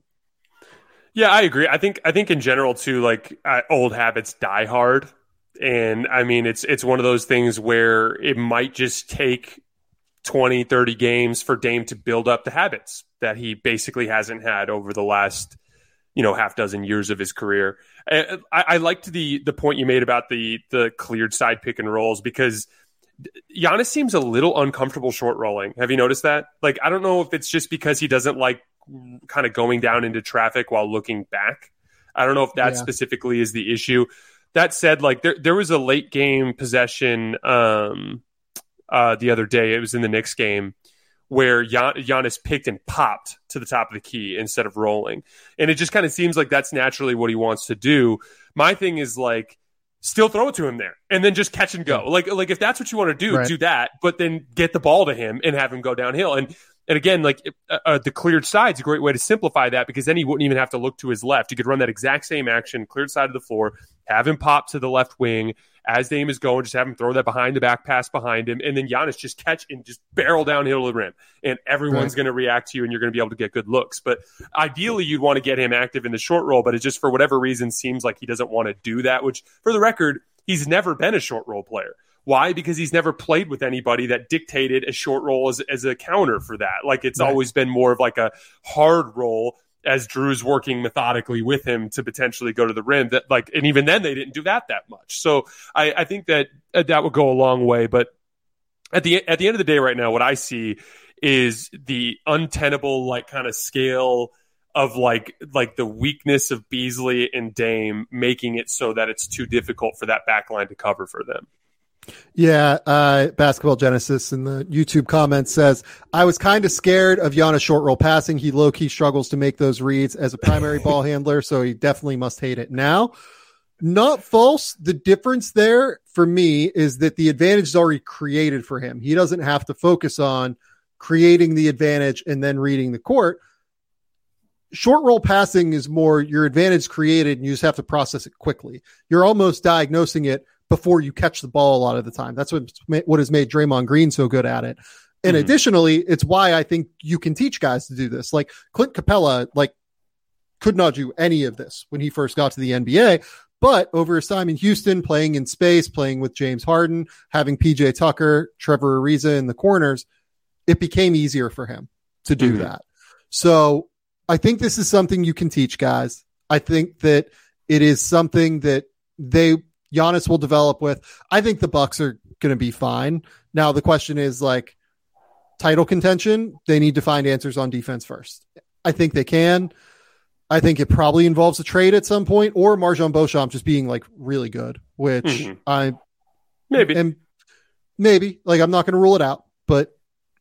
Yeah, I agree. I think I think in general too, like uh, old habits die hard. And I mean, it's it's one of those things where it might just take twenty, thirty games for Dame to build up the habits that he basically hasn't had over the last, you know, half dozen years of his career. I, I liked the the point you made about the the cleared side pick and rolls because Giannis seems a little uncomfortable short rolling. Have you noticed that? Like, I don't know if it's just because he doesn't like kind of going down into traffic while looking back. I don't know if that yeah. specifically is the issue. That said, like there, there was a late game possession um, uh, the other day. It was in the Knicks game where Gian- Giannis picked and popped to the top of the key instead of rolling. And it just kind of seems like that's naturally what he wants to do. My thing is like, still throw it to him there and then just catch and go. Like, like if that's what you want to do, right. do that, but then get the ball to him and have him go downhill. And, and again, like uh, uh, the cleared side's a great way to simplify that because then he wouldn't even have to look to his left. You could run that exact same action, cleared side of the floor, have him pop to the left wing as Dame is going, just have him throw that behind the back pass behind him. And then Giannis just catch and just barrel downhill to the rim. And everyone's right. going to react to you and you're going to be able to get good looks. But ideally you'd want to get him active in the short roll, but it just for whatever reason seems like he doesn't want to do that, which for the record, he's never been a short roll player. Why? Because he's never played with anybody that dictated a short roll as, as a counter for that. Like it's right. always been more of like a hard roll as Drew's working methodically with him to potentially go to the rim. That like, and even then they didn't do that that much. So I, I think that uh, that would go a long way. But at the at the end of the day, right now, what I see is the untenable like kind of scale of like like the weakness of Beasley and Dame, making it so that it's too difficult for that back line to cover for them. Yeah, uh, Basketball Genesis in the YouTube comments says, I was kind of scared of Giannis short roll passing. He low-key struggles to make those reads as a primary ball handler, so he definitely must hate it now. Not false. The difference there for me is that the advantage is already created for him. He doesn't have to focus on creating the advantage and then reading the court. Short roll passing is more your advantage created and you just have to process it quickly. You're almost diagnosing it before you catch the ball a lot of the time. That's what what has made Draymond Green so good at it. And mm-hmm. additionally, it's why I think you can teach guys to do this. Like Clint Capella, like could not do any of this when he first got to the N B A, but over his time in Houston, playing in space, playing with James Harden, having P J Tucker, Trevor Ariza in the corners, it became easier for him to do mm-hmm. that. So I think this is something you can teach guys. I think that it is something that they, Giannis will develop with. I think the Bucks are going to be fine. Now the question is like title contention. They need to find answers on defense first. I think they can. I think it probably involves a trade at some point, or Marjon Beauchamp just being like really good, which mm-hmm. I maybe am maybe like I'm not going to rule it out, but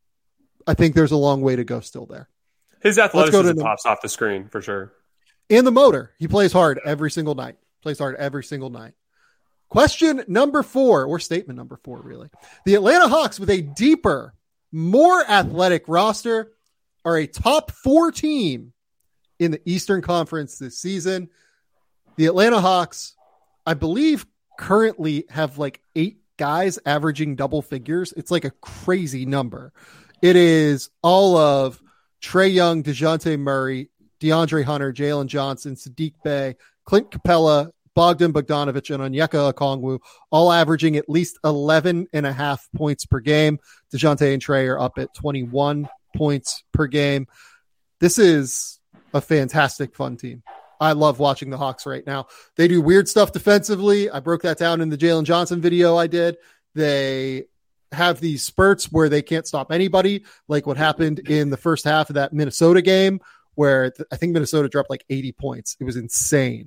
I think there's a long way to go still there. His athleticism pops off the screen for sure, and the motor. He plays hard every single night. Plays hard every single night. Question number four, or statement number four, really. The Atlanta Hawks, with a deeper, more athletic roster, are a top four team in the Eastern Conference this season. The Atlanta Hawks, I believe, currently have like eight guys averaging double figures. It's like a crazy number. It is all of Trae Young, DeJounte Murray, DeAndre Hunter, Jalen Johnson, Saddiq Bey, Clint Capella, Bogdan Bogdanovic, and Onyeka Okongwu, all averaging at least eleven and a half points per game. DeJounte and Trae are up at twenty-one points per game. This is a fantastic, fun team. I love watching the Hawks right now. They do weird stuff defensively. I broke that down in the Jalen Johnson video I did. They have these spurts where they can't stop anybody, like what happened in the first half of that Minnesota game, where th- I think Minnesota dropped like eighty points. It was insane.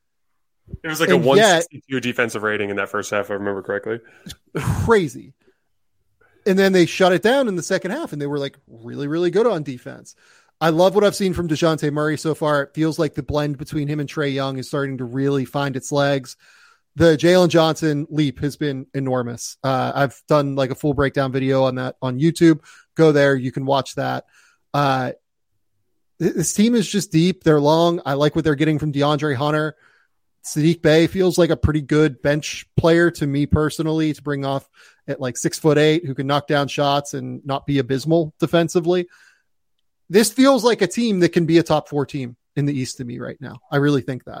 It was like and a one sixty-two yet, defensive rating in that first half, if I remember correctly. Crazy. And then they shut it down in the second half, and they were like really, really good on defense. I love what I've seen from DeJounte Murray so far. It feels like the blend between him and Trae Young is starting to really find its legs. The Jalen Johnson leap has been enormous. Uh, I've done like a full breakdown video on that on YouTube. Go there. You can watch that. Uh, this team is just deep. They're long. I like what they're getting from DeAndre Hunter. Saddiq Bey feels like a pretty good bench player to me personally, to bring off at like six foot eight, who can knock down shots and not be abysmal defensively. This feels like a team that can be a top four team in the East to me right now. I really think that.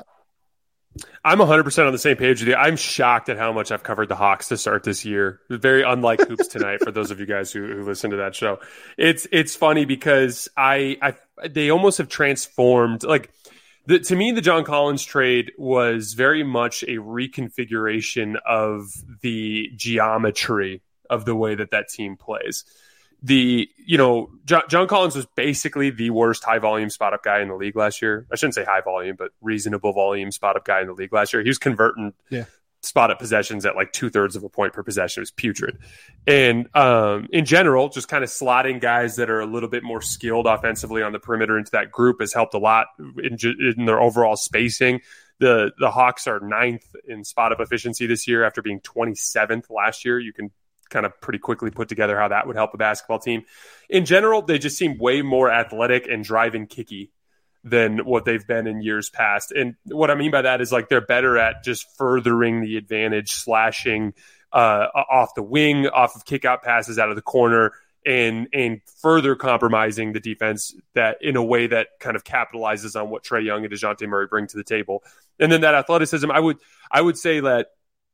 I'm one hundred percent on the same page with you. I'm shocked at how much I've covered the Hawks to start this year. Very unlike Hoops Tonight for those of you guys who, who listen to that show. It's it's funny because I, I they almost have transformed. Like the, to me, the John Collins trade was very much a reconfiguration of the geometry of the way that that team plays. The, you know, John, John Collins was basically the worst high volume spot up guy in the league last year. I shouldn't say high volume, but reasonable volume spot up guy in the league last year. He was converting yeah. spot up possessions at like two thirds of a point per possession. It was putrid. And um, in general, just kind of slotting guys that are a little bit more skilled offensively on the perimeter into that group has helped a lot in, in their overall spacing. The, the Hawks are ninth in spot up efficiency this year after being twenty-seventh last year. You can kind of pretty quickly put together how that would help a basketball team. In general, they just seem way more athletic and driving kicky than what they've been in years past. And what I mean by that is like they're better at just furthering the advantage, slashing uh, off the wing, off of kick out passes out of the corner, and and further compromising the defense that in a way that kind of capitalizes on what Trae Young and DeJounte Murray bring to the table. And then that athleticism, I would I would say that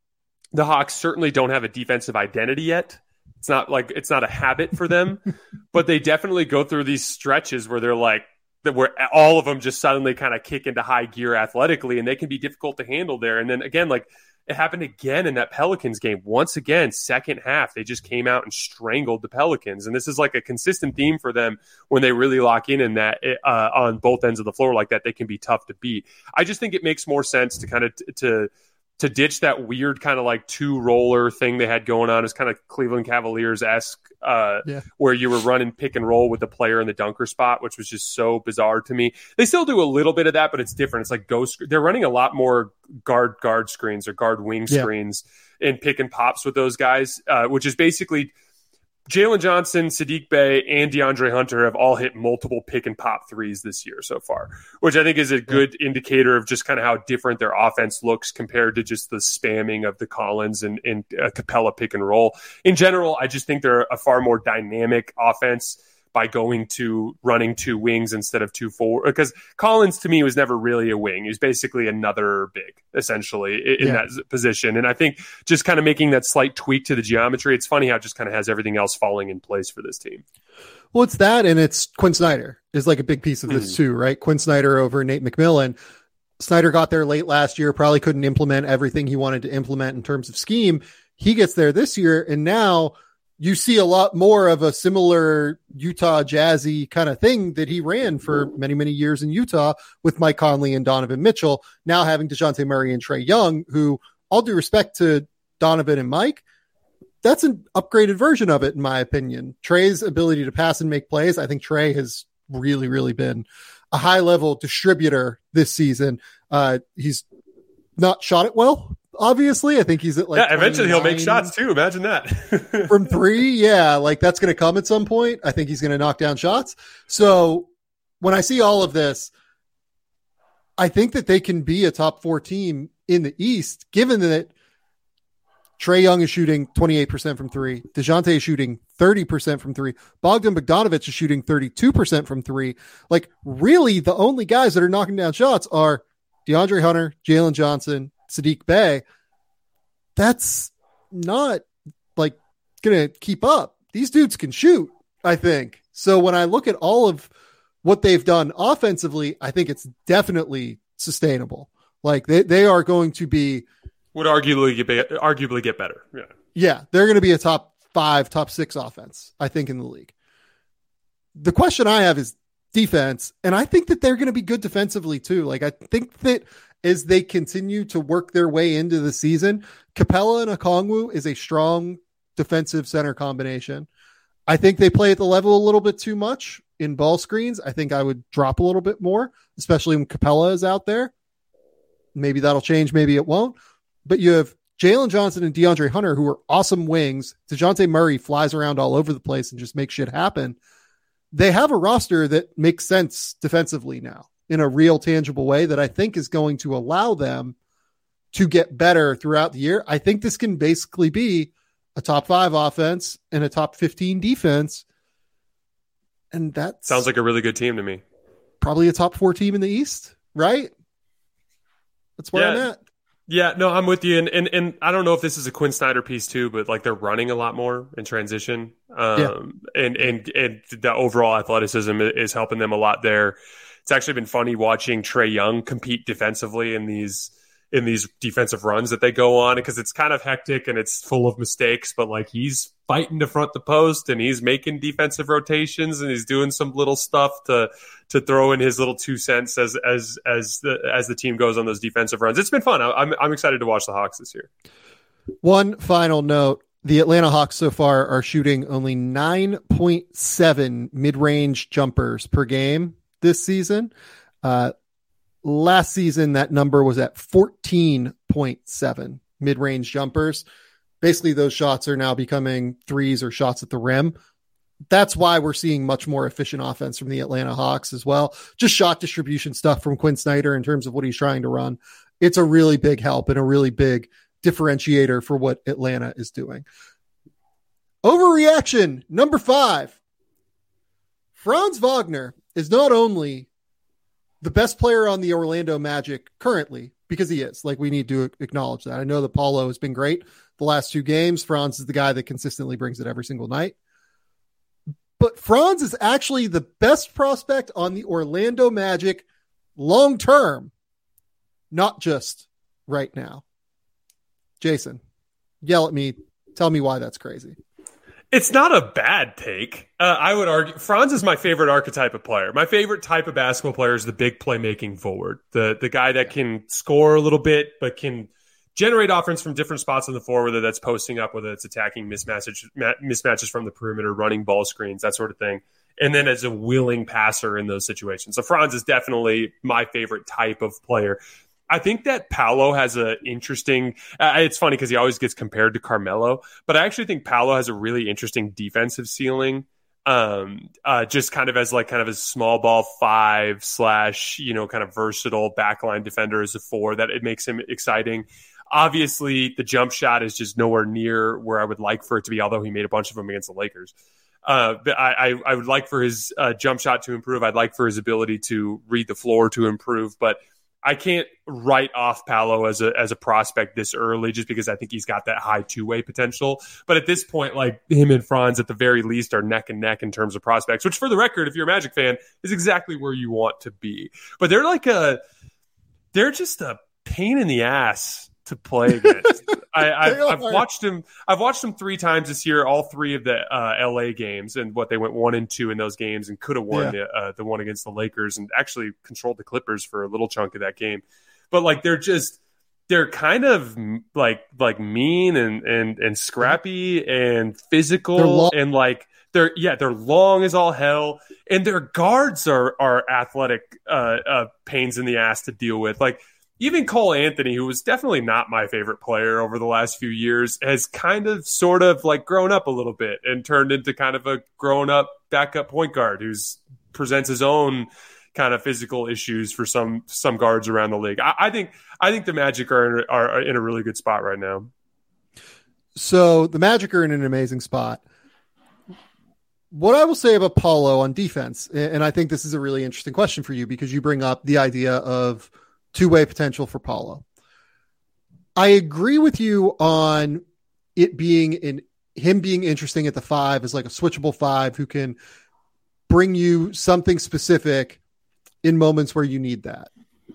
the Hawks certainly don't have a defensive identity yet. It's not like it's not a habit for them, but they definitely go through these stretches where they're like, that where all of them just suddenly kind of kick into high gear athletically, and they can be difficult to handle there. And then again, like it happened again in that Pelicans game. Once again, second half, they just came out and strangled the Pelicans. And this is like a consistent theme for them when they really lock in in that uh, on both ends of the floor like that, they can be tough to beat. I just think it makes more sense to kind of t- to to ditch that weird kind of like two roller thing they had going on. It's kind of Cleveland Cavaliers-esque uh, yeah. where you were running pick and roll with the player in the dunker spot, which was just so bizarre to me. They still do a little bit of that, but it's different. It's like ghost. They're running a lot more guard guard screens or guard wing yeah. screens and pick and pops with those guys, uh, which is basically Jalen Johnson, Saddiq Bey, and DeAndre Hunter have all hit multiple pick and pop threes this year so far, which I think is a good yeah. indicator of just kind of how different their offense looks compared to just the spamming of the Collins and, and uh, Capella pick and roll. In general, I just think they're a far more dynamic offense by going to running two wings instead of two forward. Because Collins, to me, was never really a wing. He was basically another big, essentially, in yeah. that position. And I think just kind of making that slight tweak to the geometry, it's funny how it just kind of has everything else falling in place for this team. Well, it's that, and it's Quinn Snyder is like a big piece of this mm. too, right? Quinn Snyder over Nate McMillan. Snyder got there late last year, probably couldn't implement everything he wanted to implement in terms of scheme. He gets there this year, and now you see a lot more of a similar Utah Jazzy kind of thing that he ran for many, many years in Utah with Mike Conley and Donovan Mitchell, now having DeJounte Murray and Trae Young, who, all due respect to Donovan and Mike, that's an upgraded version of it, in my opinion. Trae's ability to pass and make plays, I think Trae has really, really been a high-level distributor this season. Uh, he's not shot it well, obviously. I think he's at like yeah, eventually he'll make shots too. Imagine that. From three. Yeah. Like that's going to come at some point. I think he's going to knock down shots. So when I see all of this, I think that they can be a top four team in the East, given that Trae Young is shooting twenty-eight percent from three. DeJounte is shooting thirty percent from three. Bogdan Bogdanovic is shooting thirty-two percent from three. Like really the only guys that are knocking down shots are DeAndre Hunter, Jalen Johnson, Sadiq Bey. That's not like going to keep up. These dudes can shoot, I think. So when I look at all of what they've done offensively, I think it's definitely sustainable. Like they, they are going to be, would arguably get, arguably get better. Yeah. Yeah. They're going to be a top five, top six offense, I think, in the league. The question I have is defense. And I think that they're going to be good defensively too. Like I think that as they continue to work their way into the season, Capella and Okongwu is a strong defensive center combination. I think they play at the level a little bit too much in ball screens. I think I would drop a little bit more, especially when Capella is out there. Maybe that'll change. Maybe it won't. But you have Jalen Johnson and DeAndre Hunter, who are awesome wings. DeJounte Murray flies around all over the place and just makes shit happen. They have a roster that makes sense defensively now in a real tangible way that I think is going to allow them to get better throughout the year. I think this can basically be a top five offense and a top fifteen defense. And that sounds like a really good team to me. Probably a top four team in the East, right? That's where yeah. I'm at. Yeah, no, I'm with you. And, and and I don't know if this is a Quinn Snyder piece too, but like they're running a lot more in transition. Um, yeah. and, and, and the overall athleticism is helping them a lot there. It's actually been funny watching Trae Young compete defensively in these in these defensive runs that they go on, because it's kind of hectic and it's full of mistakes, but like he's fighting to front the post and he's making defensive rotations and he's doing some little stuff to to throw in his little two cents as as as the as the team goes on those defensive runs. It's been fun. I'm I'm excited to watch the Hawks this year. One final note. The Atlanta Hawks so far are shooting only nine point seven mid-range jumpers per game this season. Uh, last season, that number was at fourteen point seven mid-range jumpers. Basically, those shots are now becoming threes or shots at the rim. That's why we're seeing much more efficient offense from the Atlanta Hawks as well. Just shot distribution stuff from Quinn Snyder in terms of what he's trying to run. It's a really big help and a really big differentiator for what Atlanta is doing. Overreaction number five. Franz Wagner is not only the best player on the Orlando Magic currently, because he is. Like, we need to acknowledge that. I know that Paulo has been great the last two games. Franz is the guy that consistently brings it every single night. But Franz is actually the best prospect on the Orlando Magic long term, not just right now. Jason, yell at me. Tell me why that's crazy. It's not a bad take. Uh, I would argue Franz is my favorite archetype of player. My favorite type of basketball player is the big playmaking forward, the the guy that can score a little bit but can generate offense from different spots on the floor, whether that's posting up, whether it's attacking mismatches, mismatches from the perimeter, running ball screens, that sort of thing. And then as a willing passer in those situations. So Franz is definitely my favorite type of player. I think that Paolo has an interesting uh, – it's funny because he always gets compared to Carmelo, but I actually think Paolo has a really interesting defensive ceiling, um, uh, just kind of as like kind of a small ball five slash, you know, kind of versatile backline defender as a four, that it makes him exciting. Obviously, the jump shot is just nowhere near where I would like for it to be, although he made a bunch of them against the Lakers. Uh, but I, I, I would like for his uh, jump shot to improve. I'd like for his ability to read the floor to improve, but I can't write off Paolo as a as a prospect this early just because I think he's got that high two-way potential. But at this point, like, him and Franz at the very least are neck and neck in terms of prospects, which, for the record, if you're a Magic fan, is exactly where you want to be. But they're like a they're just a pain in the ass to play against. I, I've, They I've are. watched him. I've watched him three times this year, all three of the uh, L A games, and what they went one and two in those games, and could have won Yeah. the uh, the one against the Lakers, and actually controlled the Clippers for a little chunk of that game. But like they're just they're kind of like like mean and and and scrappy and They're physical long. and like they're yeah they're long as all hell, and their guards are are athletic uh, uh, pains in the ass to deal with. Like even Cole Anthony, who was definitely not my favorite player over the last few years, has kind of sort of like grown up a little bit and turned into kind of a grown up backup point guard who's presents his own kind of physical issues for some some guards around the league. I, I think I think the Magic are in, are in a really good spot right now. So the Magic are in an amazing spot. What I will say about Paulo on defense, and I think this is a really interesting question for you because you bring up the idea of two-way potential for Paulo. I agree with you on it being in him being interesting at the five as like a switchable five who can bring you something specific in moments where you need that.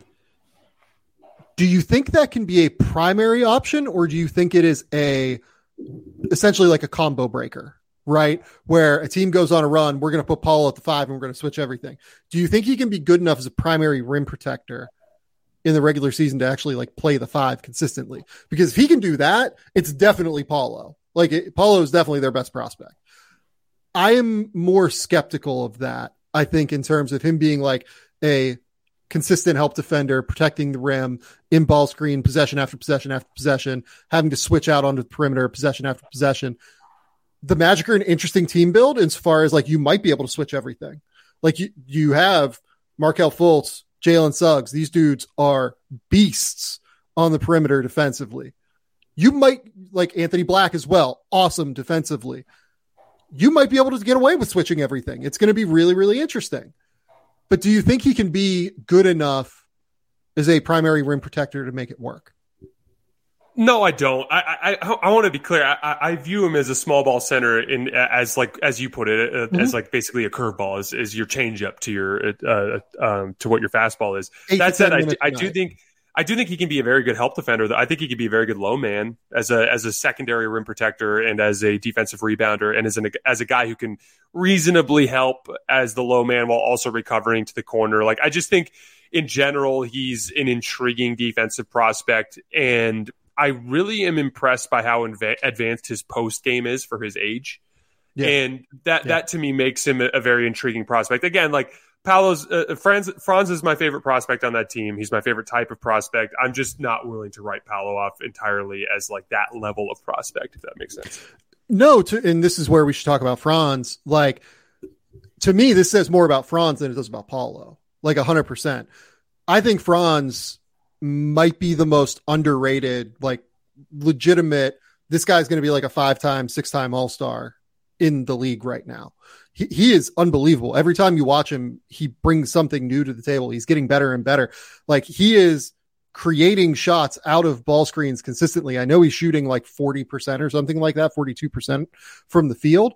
Do you think that can be a primary option, or do you think it is a essentially like a combo breaker, right? Where a team goes on a run, we're going to put Paulo at the five and we're going to switch everything. Do you think he can be good enough as a primary rim protector in the regular season to actually like play the five consistently? Because if he can do that, it's definitely Paulo. Like it, Paulo is definitely their best prospect. I am more skeptical of that. I think in terms of him being like a consistent help defender, protecting the rim, in ball screen, possession after possession after possession, having to switch out onto the perimeter, possession after possession. The Magic are an interesting team build insofar as like you might be able to switch everything. Like you, you have Markelle Fultz, Jalen Suggs. These dudes are beasts on the perimeter defensively. You might like Anthony Black as well. Awesome defensively. You might be able to get away with switching everything. It's going to be really, really interesting. But do you think he can be good enough as a primary rim protector to make it work? No, I don't. I I, I want to be clear. I, I view him as a small ball center in as like as you put it, uh, mm-hmm. as like basically a curveball, as, as your changeup to your uh, um, to what your fastball is. Eight That said, I, I do night. think I do think he can be a very good help defender. I think he could be a very good low man as a as a secondary rim protector and as a defensive rebounder and as an as a guy who can reasonably help as the low man while also recovering to the corner. Like I just think in general he's an intriguing defensive prospect, and I really am impressed by how inv- advanced his post game is for his age. Yeah. And that, yeah. that to me makes him a, a very intriguing prospect. Again, like Paolo's uh, Franz, Franz is my favorite prospect on that team. He's my favorite type of prospect. I'm just not willing to write Paolo off entirely as like that level of prospect, if that makes sense. No, to, and this is where we should talk about Franz. Like to me, this says more about Franz than it does about Paolo. Like a hundred percent. I think Franz might be the most underrated, like legitimate. This guy's going to be like a five-time, six-time All-Star in the league right now. He, he is unbelievable. Every time you watch him, he brings something new to the table. He's getting better and better. Like he is creating shots out of ball screens consistently. I know he's shooting like forty percent or something like that, forty-two percent from the field.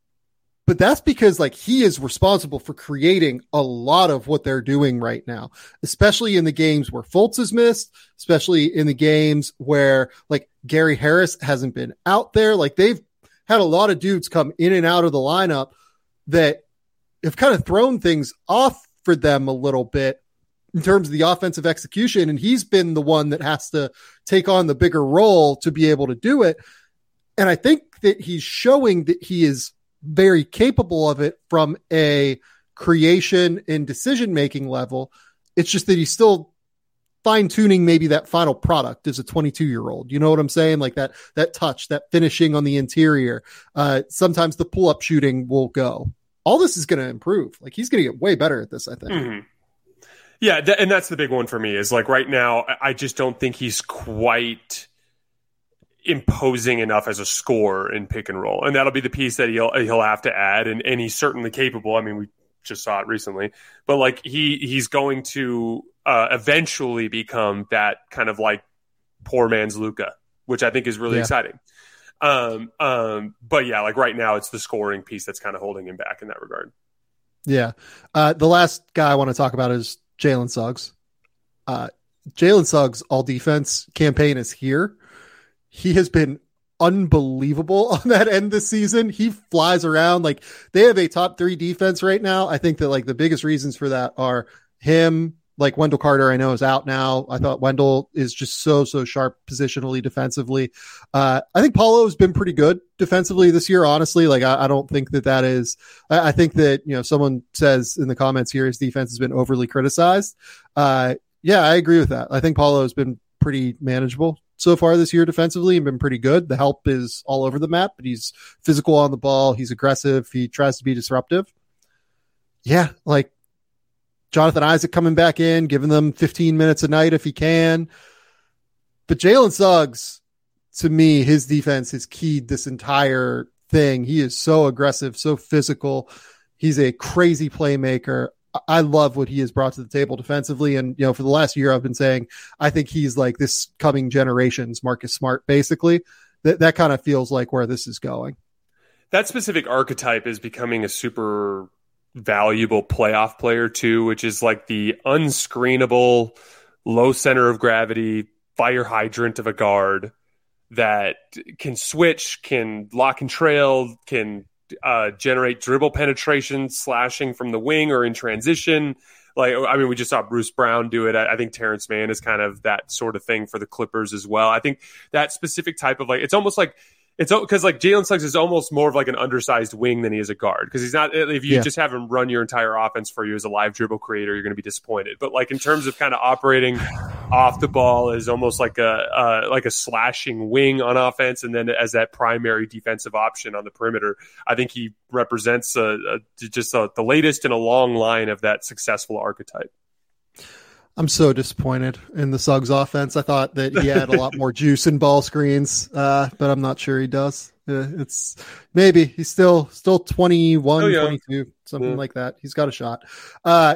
But that's because like he is responsible for creating a lot of what they're doing right now, especially in the games where Fultz is missed, especially in the games where like Gary Harris hasn't been out there. Like they've had a lot of dudes come in and out of the lineup that have kind of thrown things off for them a little bit in terms of the offensive execution. And he's been the one that has to take on the bigger role to be able to do it. And I think that he's showing that he is very capable of it from a creation and decision-making level. It's just that he's still fine-tuning maybe that final product as a twenty-two year old. You know what I'm saying? Like that, that touch, that finishing on the interior. Uh, sometimes the pull-up shooting will go. All this is going to improve. Like he's going to get way better at this, I think. Mm-hmm. Yeah. Th- and that's the big one for me is like right now, I just don't think he's quite imposing enough as a scorer in pick and roll. And that'll be the piece that he'll, he'll have to add. And, and he's certainly capable. I mean, we just saw it recently, but like he, he's going to uh, eventually become that kind of like poor man's Luka, which I think is really yeah. exciting. Um, um, but yeah, like right now it's the scoring piece that's kind of holding him back in that regard. Yeah. Uh, the last guy I want to talk about is Jalen Suggs. Uh, Jalen Suggs all defense campaign is here. He has been unbelievable on that end this season. He flies around. Like, they have a top three defense right now. I think that like the biggest reasons for that are him, like Wendell Carter, I know, is out now. I thought Wendell is just so, so sharp positionally, defensively. Uh, I think Paulo has been pretty good defensively this year, honestly. Like, I, I don't think that that is, I, I think that, you know, someone says in the comments here, his defense has been overly criticized. Uh, yeah, I agree with that. I think Paulo has been pretty manageable so far this year defensively and been pretty good. The help is all over the map, but he's physical on the ball. He's aggressive. He tries to be disruptive. Yeah. Like, Jonathan Isaac coming back in, giving them fifteen minutes a night if he can. But Jalen Suggs, to me, his defense has keyed this entire thing. He is so aggressive, so physical. He's a crazy playmaker. I love what he has brought to the table defensively. And, you know, for the last year, I've been saying, I think he's like this coming generation's Marcus Smart, basically. That, that kind of feels like where this is going. That specific archetype is becoming a super valuable playoff player too, which is like the unscreenable, low center of gravity, fire hydrant of a guard that can switch, can lock and trail, can uh, generate dribble penetration, slashing from the wing or in transition. Like, I mean, we just saw Bruce Brown do it. I, I think Terrence Mann is kind of that sort of thing for the Clippers as well. I think that specific type of like, it's almost like, It's because like Jalen Suggs is almost more of like an undersized wing than he is a guard, because he's not. If you yeah. just have him run your entire offense for you as a live dribble creator, you're going to be disappointed. But like in terms of kind of operating off the ball as almost like a uh, like a slashing wing on offense, and then as that primary defensive option on the perimeter, I think he represents a, a, just a, the latest in a long line of that successful archetype. I'm so disappointed in the Suggs offense. I thought that he had a lot more juice in ball screens, uh, but I'm not sure he does. Uh, it's maybe he's still still twenty-one, oh, yeah. twenty-two, something yeah. like that. He's got a shot. Uh,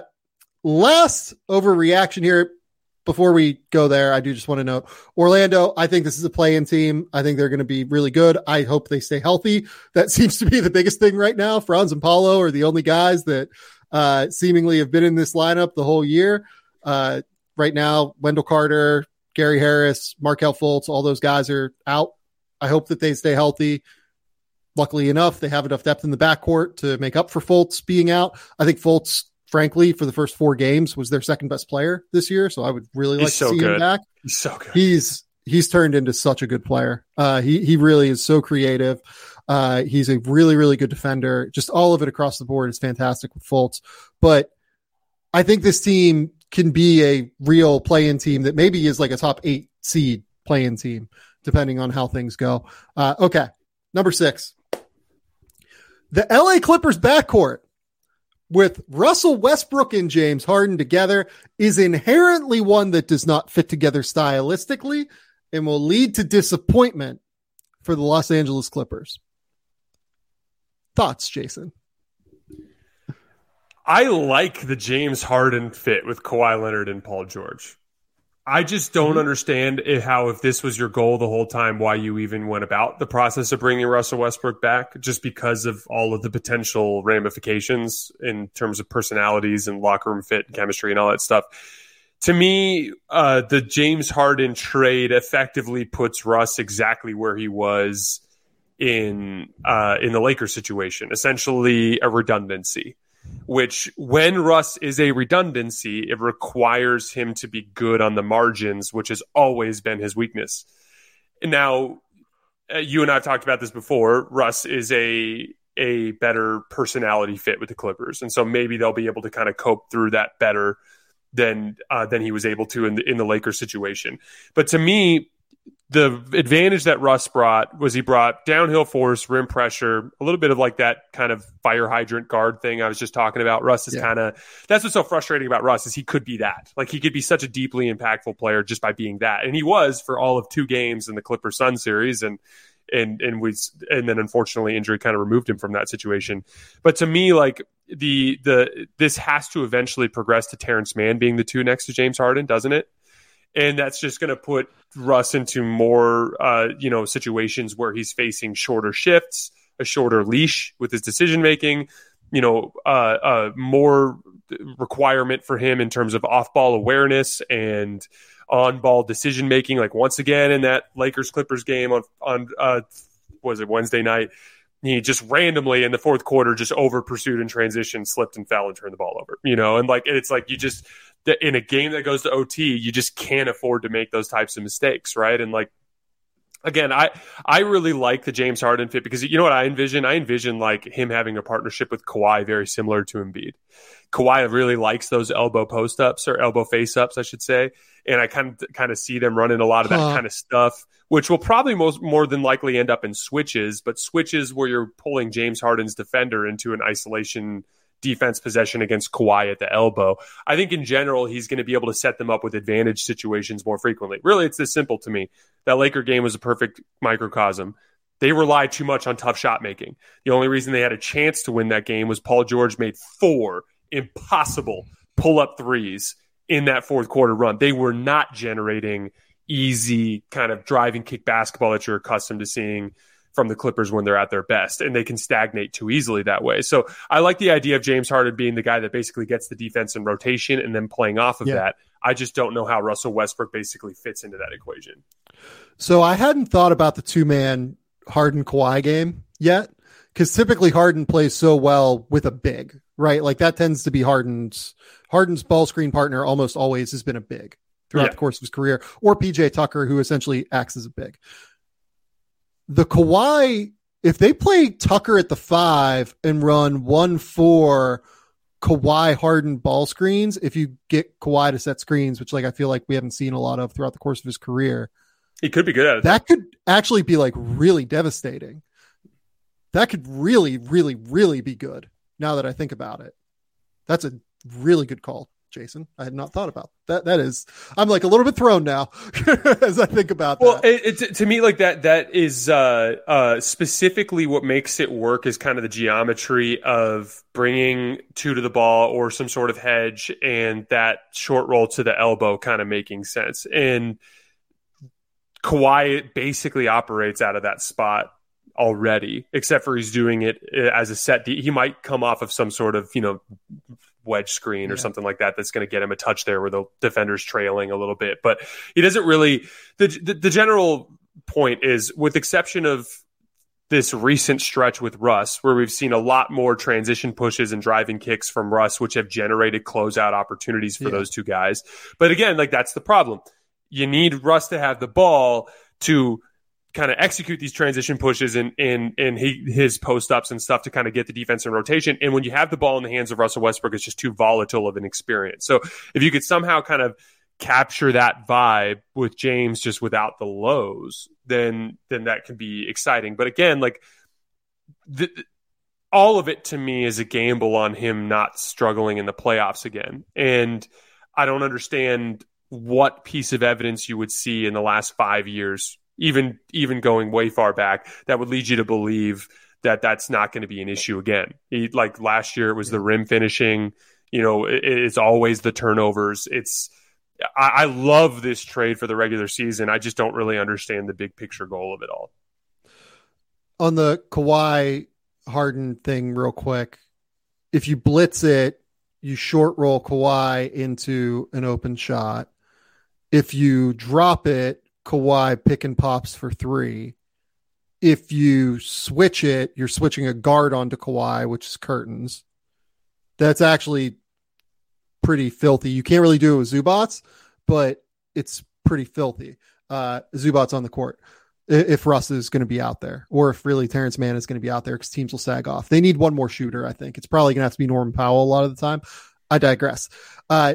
last overreaction here before we go there, I do just want to note Orlando. I think this is a play-in team. I think they're going to be really good. I hope they stay healthy. That seems to be the biggest thing right now. Franz and Paulo are the only guys that uh, seemingly have been in this lineup the whole year. Uh, right now, Wendell Carter, Gary Harris, Markelle Fultz, all those guys are out. I hope that they stay healthy. Luckily enough, they have enough depth in the backcourt to make up for Fultz being out. I think Fultz, frankly, for the first four games, was their second best player this year. So I would really like he's to so see good. him back. He's so good. He's he's turned into such a good player. Uh, he he really is so creative. Uh, he's a really really good defender. Just all of it across the board is fantastic with Fultz. But I think this team can be a real play-in team that maybe is like a top eight seed play-in team, depending on how things go. Uh, okay. Number six, the L A Clippers backcourt with Russell Westbrook and James Harden together is inherently one that does not fit together stylistically and will lead to disappointment for the Los Angeles Clippers. Thoughts, Jason? I like the James Harden fit with Kawhi Leonard and Paul George. I just don't mm-hmm. understand how, if this was your goal the whole time, why you even went about the process of bringing Russell Westbrook back, just because of all of the potential ramifications in terms of personalities and locker room fit and chemistry and all that stuff. To me, uh, the James Harden trade effectively puts Russ exactly where he was in uh, in the Lakers situation, essentially a redundancy. Which, when Russ is a redundancy, it requires him to be good on the margins, which has always been his weakness. Now, you and I have talked about this before. Russ is a a better personality fit with the Clippers, and so maybe they'll be able to kind of cope through that better than uh, than he was able to in the in the Lakers situation. But to me, the advantage that Russ brought was he brought downhill force, rim pressure, a little bit of like that kind of fire hydrant guard thing I was just talking about. Russ is yeah. kind of, that's what's so frustrating about Russ, is he could be that. Like, he could be such a deeply impactful player just by being that. And he was for all of two games in the Clippers Sun series. And, and, and we, and then unfortunately injury kind of removed him from that situation. But to me, like the, the, this has to eventually progress to Terrence Mann being the two next to James Harden, doesn't it? And that's just going to put Russ into more, uh, you know, situations where he's facing shorter shifts, a shorter leash with his decision making, you know, uh, uh, more requirement for him in terms of off-ball awareness and on-ball decision-making. Like once again in that Lakers-Clippers game on, on uh, was it Wednesday night, he just randomly in the fourth quarter just over-pursued in transition, slipped and fell and turned the ball over. You know, and like it's like you just – in a game that goes to O T, you just can't afford to make those types of mistakes, right? And like, again, I, I really like the James Harden fit because you know what I envision? I envision like him having a partnership with Kawhi very similar to Embiid. Kawhi really likes those elbow post-ups or elbow face-ups, I should say. And I kind of kind of see them running a lot of that huh. kind of stuff, which will probably most more than likely end up in switches, but switches where you're pulling James Harden's defender into an isolation defense possession against Kawhi at the elbow. I think in general, he's going to be able to set them up with advantage situations more frequently. Really, it's this simple to me. That Laker game was a perfect microcosm. They relied too much on tough shot making. The only reason they had a chance to win that game was Paul George made four impossible pull-up threes in that fourth quarter run. They were not generating easy kind of driving kick basketball that you're accustomed to seeing from the Clippers when they're at their best, and they can stagnate too easily that way. So I like the idea of James Harden being the guy that basically gets the defense in rotation and then playing off of yeah. that. I just don't know how Russell Westbrook basically fits into that equation. So I hadn't thought about the two-man Harden-Kawhi game yet, because typically Harden plays so well with a big, right? Like that tends to be Harden's Harden's ball screen partner almost always has been a big throughout yeah. the course of his career, or P J Tucker, who essentially acts as a big. The Kawhi, if they play Tucker at the five and run one four Kawhi Harden ball screens, if you get Kawhi to set screens, which like I feel like we haven't seen a lot of throughout the course of his career, he could be good at it. That could actually be like really devastating. That could really, really, really be good. Now that I think about it, that's a really good call, Jason. I had not thought about that. That is, I'm like a little bit thrown now as I think about well, that. Well, it, it, to me, like that, that is uh, uh, specifically what makes it work is kind of the geometry of bringing two to the ball or some sort of hedge and that short roll to the elbow kind of making sense. And Kawhi basically operates out of that spot already, except for he's doing it as a set. De- he might come off of some sort of, you know, wedge screen or yeah. something like that that's going to get him a touch there where the defender's trailing a little bit. But he doesn't really the, the the general point is, with exception of this recent stretch with Russ, where we've seen a lot more transition pushes and driving kicks from Russ, which have generated closeout opportunities for yeah. those two guys. But again, like that's the problem. You need Russ to have the ball to kind of execute these transition pushes and and and he, his post ups and stuff to kind of get the defense in rotation. And when you have the ball in the hands of Russell Westbrook, it's just too volatile of an experience. So if you could somehow kind of capture that vibe with James just without the lows, then then that can be exciting. But again, like the, all of it to me is a gamble on him not struggling in the playoffs again. And I don't understand what piece of evidence you would see in the last five years, even even going way far back, that would lead you to believe that that's not going to be an issue again. He, like last year, it was the rim finishing. You know, it, it's always the turnovers. It's I, I love this trade for the regular season. I just don't really understand the big picture goal of it all. On the Kawhi Harden thing, real quick, if you blitz it, you short roll Kawhi into an open shot. If you drop it, Kawhi pick and pops for three. If you switch it, you're switching a guard onto Kawhi, which is curtains. That's actually pretty filthy. You can't really do it with Zubats, but it's pretty filthy. Uh, Zubats on the court if Russ is going to be out there, or if really Terrence Mann is going to be out there, because teams will sag off. They need one more shooter, I think. It's probably going to have to be Norman Powell a lot of the time. I digress. Uh,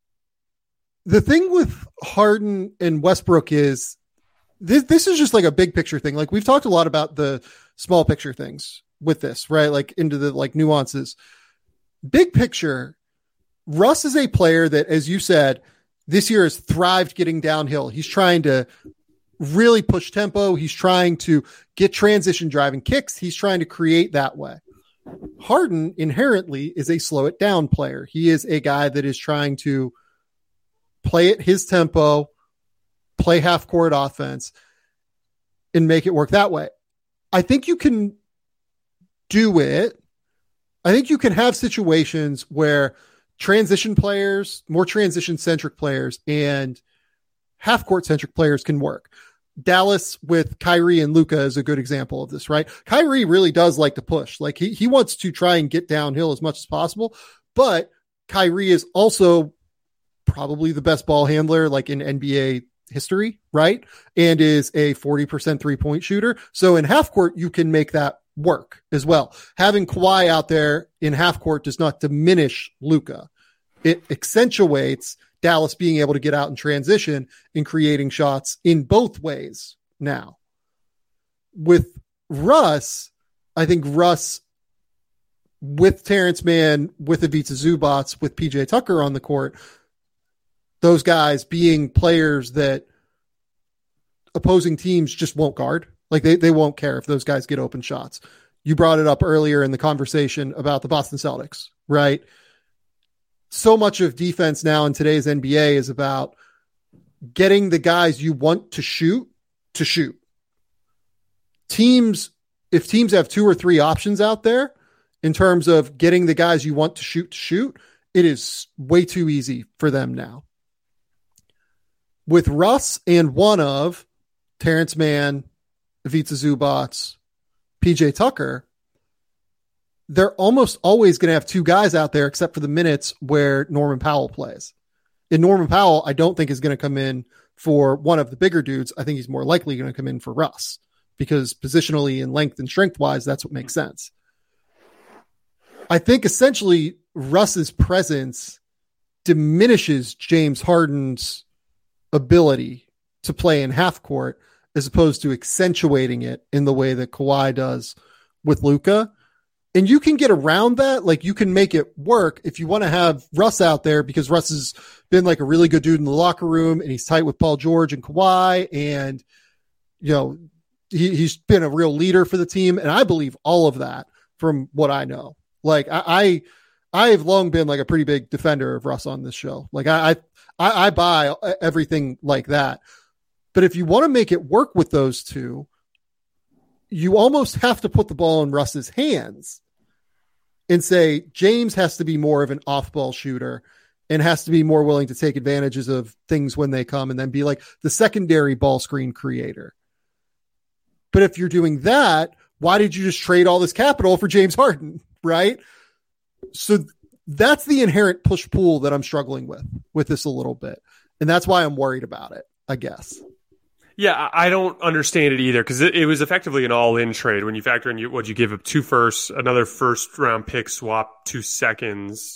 The thing with Harden and Westbrook is this, this is just like a big picture thing. Like we've talked a lot about the small picture things with this, right? Like into the like nuances. Big picture, Russ is a player that, as you said, this year has thrived getting downhill. He's trying to really push tempo. He's trying to get transition driving kicks. He's trying to create that way. Harden inherently is a slow it down player. He is a guy that is trying to play at his tempo, play half court offense, and make it work that way. I think you can do it. I think you can have situations where transition players, more transition centric players, and half court centric players can work. Dallas with Kyrie and Luka is a good example of this, right? Kyrie really does like to push. Like he, he wants to try and get downhill as much as possible, but Kyrie is also probably the best ball handler like in N B A history, right? And is a forty percent three point shooter. So in half court, you can make that work as well. Having Kawhi out there in half court does not diminish Luka. It accentuates Dallas being able to get out in transition and creating shots in both ways now. With Russ, I think Russ, with Terrence Mann, with Ivica Zubac, with P J Tucker on the court, those guys being players that opposing teams just won't guard. Like they, they won't care if those guys get open shots. You brought it up earlier in the conversation about the Boston Celtics, right? So much of defense now in today's N B A is about getting the guys you want to shoot to shoot. Teams, if teams have two or three options out there in terms of getting the guys you want to shoot to shoot, it is way too easy for them now. With Russ and one of Terrence Mann, Ivica Zubac, P J Tucker, they're almost always going to have two guys out there except for the minutes where Norman Powell plays. And Norman Powell, I don't think is going to come in for one of the bigger dudes. I think he's more likely going to come in for Russ because positionally and length and strength wise, that's what makes sense. I think essentially Russ's presence diminishes James Harden's ability to play in half court as opposed to accentuating it in the way that Kawhi does with Luka. And you can get around that. Like you can make it work if you want to have Russ out there because Russ has been like a really good dude in the locker room and he's tight with Paul George and Kawhi. And, you know, he, he's been a real leader for the team. And I believe all of that from what I know. Like I, I, I have long been like a pretty big defender of Russ on this show. Like I, I, I buy everything like that. But if you want to make it work with those two, you almost have to put the ball in Russ's hands and say, James has to be more of an off-ball shooter and has to be more willing to take advantages of things when they come and then be like the secondary ball screen creator. But if you're doing that, why did you just trade all this capital for James Harden? Right. So that's the inherent push pull that I'm struggling with, with this a little bit. And that's why I'm worried about it, I guess. Yeah, I don't understand it either because it, it was effectively an all-in trade when you factor in you, what you give up two firsts, another first-round pick swap, two seconds,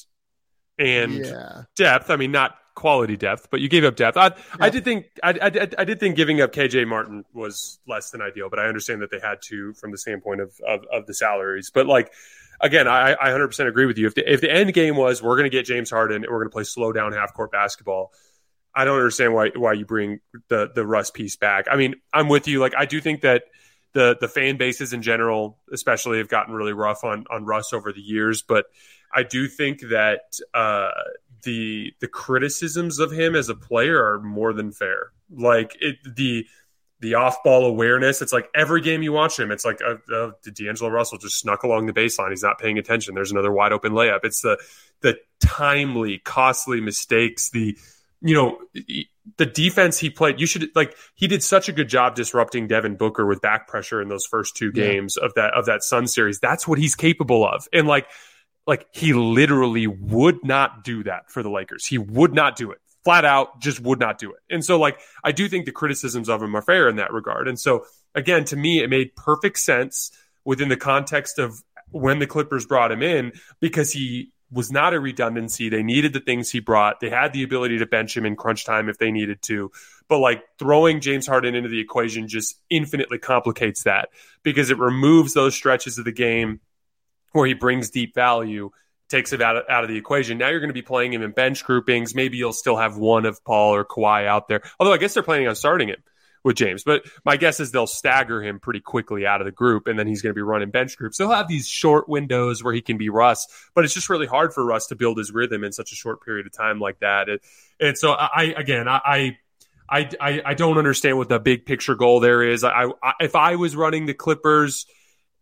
and yeah. depth. I mean, not quality depth, but you gave up depth. I, yep. I did think I, I, I did think giving up K J Martin was less than ideal, but I understand that they had to from the standpoint of of, of the salaries. But like again, I, I one hundred percent agree with you. If the, if the end game was we're going to get James Harden and we're going to play slow down half court basketball, I don't understand why why you bring the the Russ piece back. I mean, I'm with you. Like, I do think that the the fan bases in general, especially, have gotten really rough on on Russ over the years. But I do think that uh, the the criticisms of him as a player are more than fair. Like it, the the off ball awareness. It's like every game you watch him, it's like uh, uh, D'Angelo Russell just snuck along the baseline. He's not paying attention. There's another wide open layup. It's the the timely, costly mistakes. The You know, the defense he played, you should like, he did such a good job disrupting Devin Booker with back pressure in those first two games yeah. of that, of that Sun series. That's what he's capable of. And like, like he literally would not do that for the Lakers. He would not do it flat out, just would not do it. And so like, I do think the criticisms of him are fair in that regard. And so again, to me, it made perfect sense within the context of when the Clippers brought him in, because he was not a redundancy. They needed the things he brought. They had the ability to bench him in crunch time if they needed to. But like throwing James Harden into the equation just infinitely complicates that because it removes those stretches of the game where he brings deep value, takes it out of, out of the equation. Now you're going to be playing him in bench groupings. Maybe you'll still have one of Paul or Kawhi out there. Although I guess they're planning on starting him with James. But my guess is they'll stagger him pretty quickly out of the group, and then he's going to be running bench groups. They'll have these short windows where he can be Russ, but it's just really hard for Russ to build his rhythm in such a short period of time like that. It, and so I, again, I, I, I, I don't understand what the big picture goal there is. I, I, if I was running the Clippers,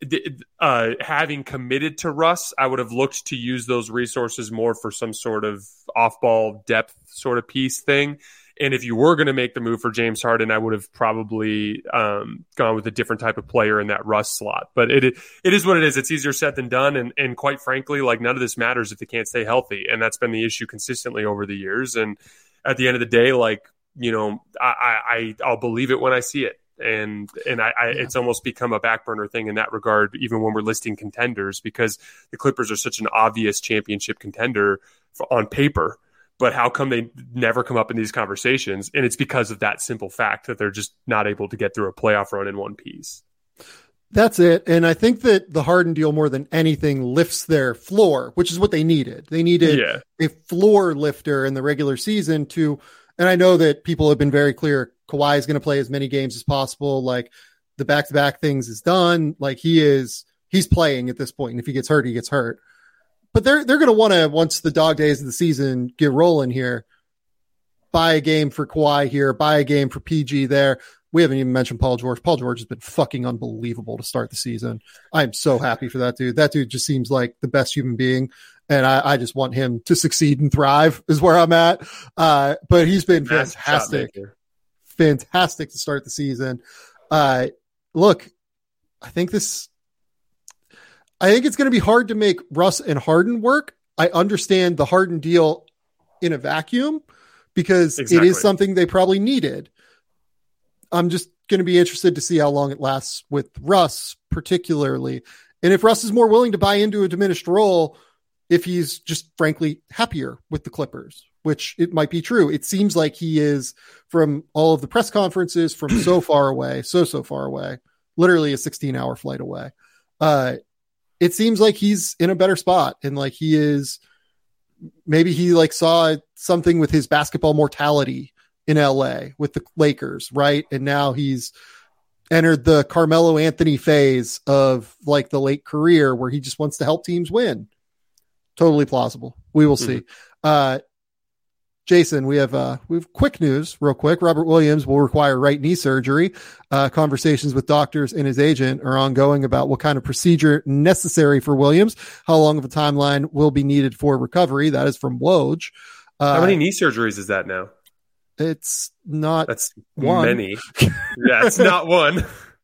uh, having committed to Russ, I would have looked to use those resources more for some sort of off-ball depth sort of piece thing. And if you were going to make the move for James Harden, I would have probably um, gone with a different type of player in that Russ slot. But it it is what it is. It's easier said than done. And and quite frankly, like none of this matters if they can't stay healthy. And that's been the issue consistently over the years. And at the end of the day, like, you know, I, I I'll believe it when I see it. And and I, I yeah. it's almost become a back burner thing in that regard, even when we're listing contenders, because the Clippers are such an obvious championship contender for, on paper. But how come they never come up in these conversations? And it's because of that simple fact that they're just not able to get through a playoff run in one piece. That's it. And I think that the Harden deal more than anything lifts their floor, which is what they needed. They needed yeah. a floor lifter in the regular season to, and I know that people have been very clear, Kawhi is going to play as many games as possible. Like the back-to-back things is done. Like he is, he's playing at this point. And if he gets hurt, he gets hurt. But they're they're going to want to, once the dog days of the season get rolling here, buy a game for Kawhi here, buy a game for P G there. We haven't even mentioned Paul George. Paul George has been fucking unbelievable to start the season. I'm so happy for that dude. That dude just seems like the best human being, and I, I just want him to succeed and thrive is where I'm at. Uh, but he's been fantastic. Fantastic to start the season. Uh, look, I think this... I think it's going to be hard to make Russ and Harden work. I understand the Harden deal in a vacuum because exactly. it is something they probably needed. I'm just going to be interested to see how long it lasts with Russ particularly. And if Russ is more willing to buy into a diminished role, if he's just frankly happier with the Clippers, which it might be true. It seems like he is from all of the press conferences from so far away, so, so far away, literally a sixteen hour flight away. Uh, It seems like he's in a better spot and like he is, maybe he like saw something with his basketball mortality in L A with the Lakers. Right. And now he's entered the Carmelo Anthony phase of like the late career where he just wants to help teams win. Totally plausible. We will see. Mm-hmm. Uh, Jason, we have uh, we have quick news, real quick. Robert Williams will require right knee surgery. Uh, conversations with doctors and his agent are ongoing about what kind of procedure necessary for Williams. How long of a timeline will be needed for recovery? That is from Woj. Uh, How many knee surgeries is that now? It's not. That's one. Many. Yeah, it's not one.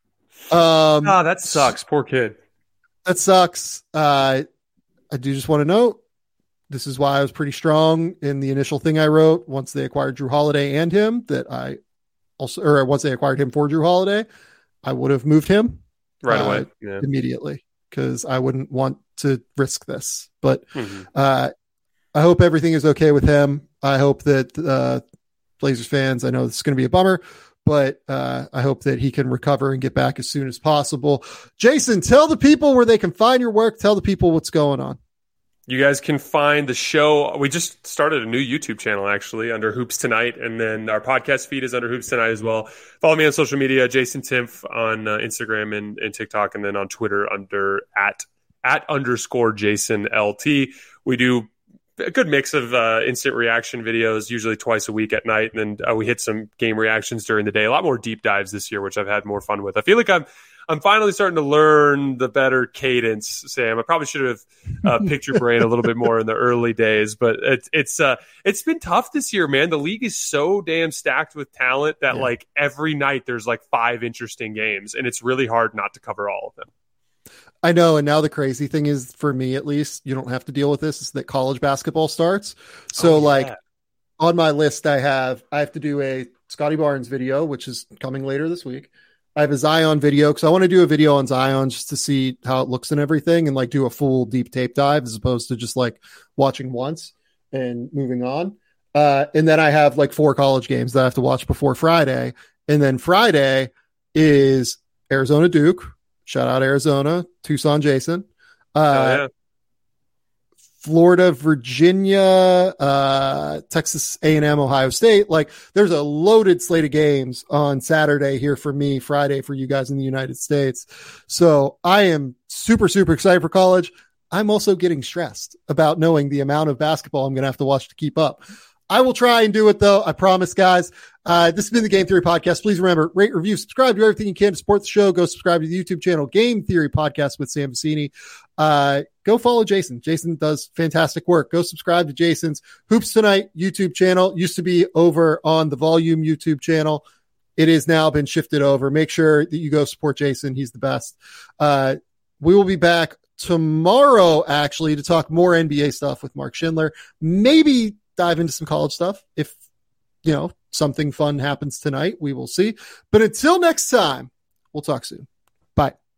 Um, ah, that sucks. Poor kid. That sucks. Uh, I do just want to note. This is why I was pretty strong in the initial thing I wrote once they acquired Drew Holiday and him that I also, or once they acquired him for Drew Holiday, I would have moved him right uh, away yeah. immediately because I wouldn't want to risk this. But mm-hmm. uh, I hope everything is okay with him. I hope that uh, Blazers fans, I know this is going to be a bummer, but uh, I hope that he can recover and get back as soon as possible. Jason, tell the people where they can find your work. Tell the people what's going on. You guys can find the show. We just started a new YouTube channel, actually, under Hoops Tonight. And then our podcast feed is under Hoops Tonight as well. Follow me on social media, Jason Timpf on uh, Instagram and, and TikTok. And then on Twitter under at, at underscore Jason L T. We do a good mix of uh, instant reaction videos, usually twice a week at night. And then uh, we hit some game reactions during the day. A lot more deep dives this year, which I've had more fun with. I feel like I'm I'm finally starting to learn the better cadence, Sam. I probably should have uh, picked your brain a little bit more in the early days, but it's it's uh, it's been tough this year, man. The league is so damn stacked with talent that yeah. like every night there's like five interesting games, and it's really hard not to cover all of them. I know, and now the crazy thing is, for me at least, you don't have to deal with this, is that college basketball starts. So, oh, yeah. like, on my list, I have I have to do a Scotty Barnes video, which is coming later this week. I have a Zion video because I want to do a video on Zion just to see how it looks and everything and like do a full deep tape dive as opposed to just like watching once and moving on. Uh, and then I have like four college games that I have to watch before Friday. And then Friday is Arizona Duke. Shout out Arizona, Tucson Jason. Uh, oh, yeah. Florida, Virginia, uh, Texas A and M, Ohio State. Like there's a loaded slate of games on Saturday here for me, Friday for you guys in the United States. So I am super, super excited for college. I'm also getting stressed about knowing the amount of basketball I'm going to have to watch to keep up. I will try and do it, though. I promise, guys. Uh, this has been the Game Theory Podcast. Please remember, rate, review, subscribe, do everything you can to support the show. Go subscribe to the YouTube channel, Game Theory Podcast with Sam Vecini. Uh, go follow Jason. Jason does fantastic work. Go subscribe to Jason's Hoops Tonight YouTube channel. Used to be over on the Volume YouTube channel. It has now been shifted over. Make sure that you go support Jason. He's the best. Uh, we will be back tomorrow, actually, to talk more N B A stuff with Mark Schindler. Maybe dive into some college stuff if, you know, something fun happens tonight. We will see. But until next time, we'll talk soon. Bye.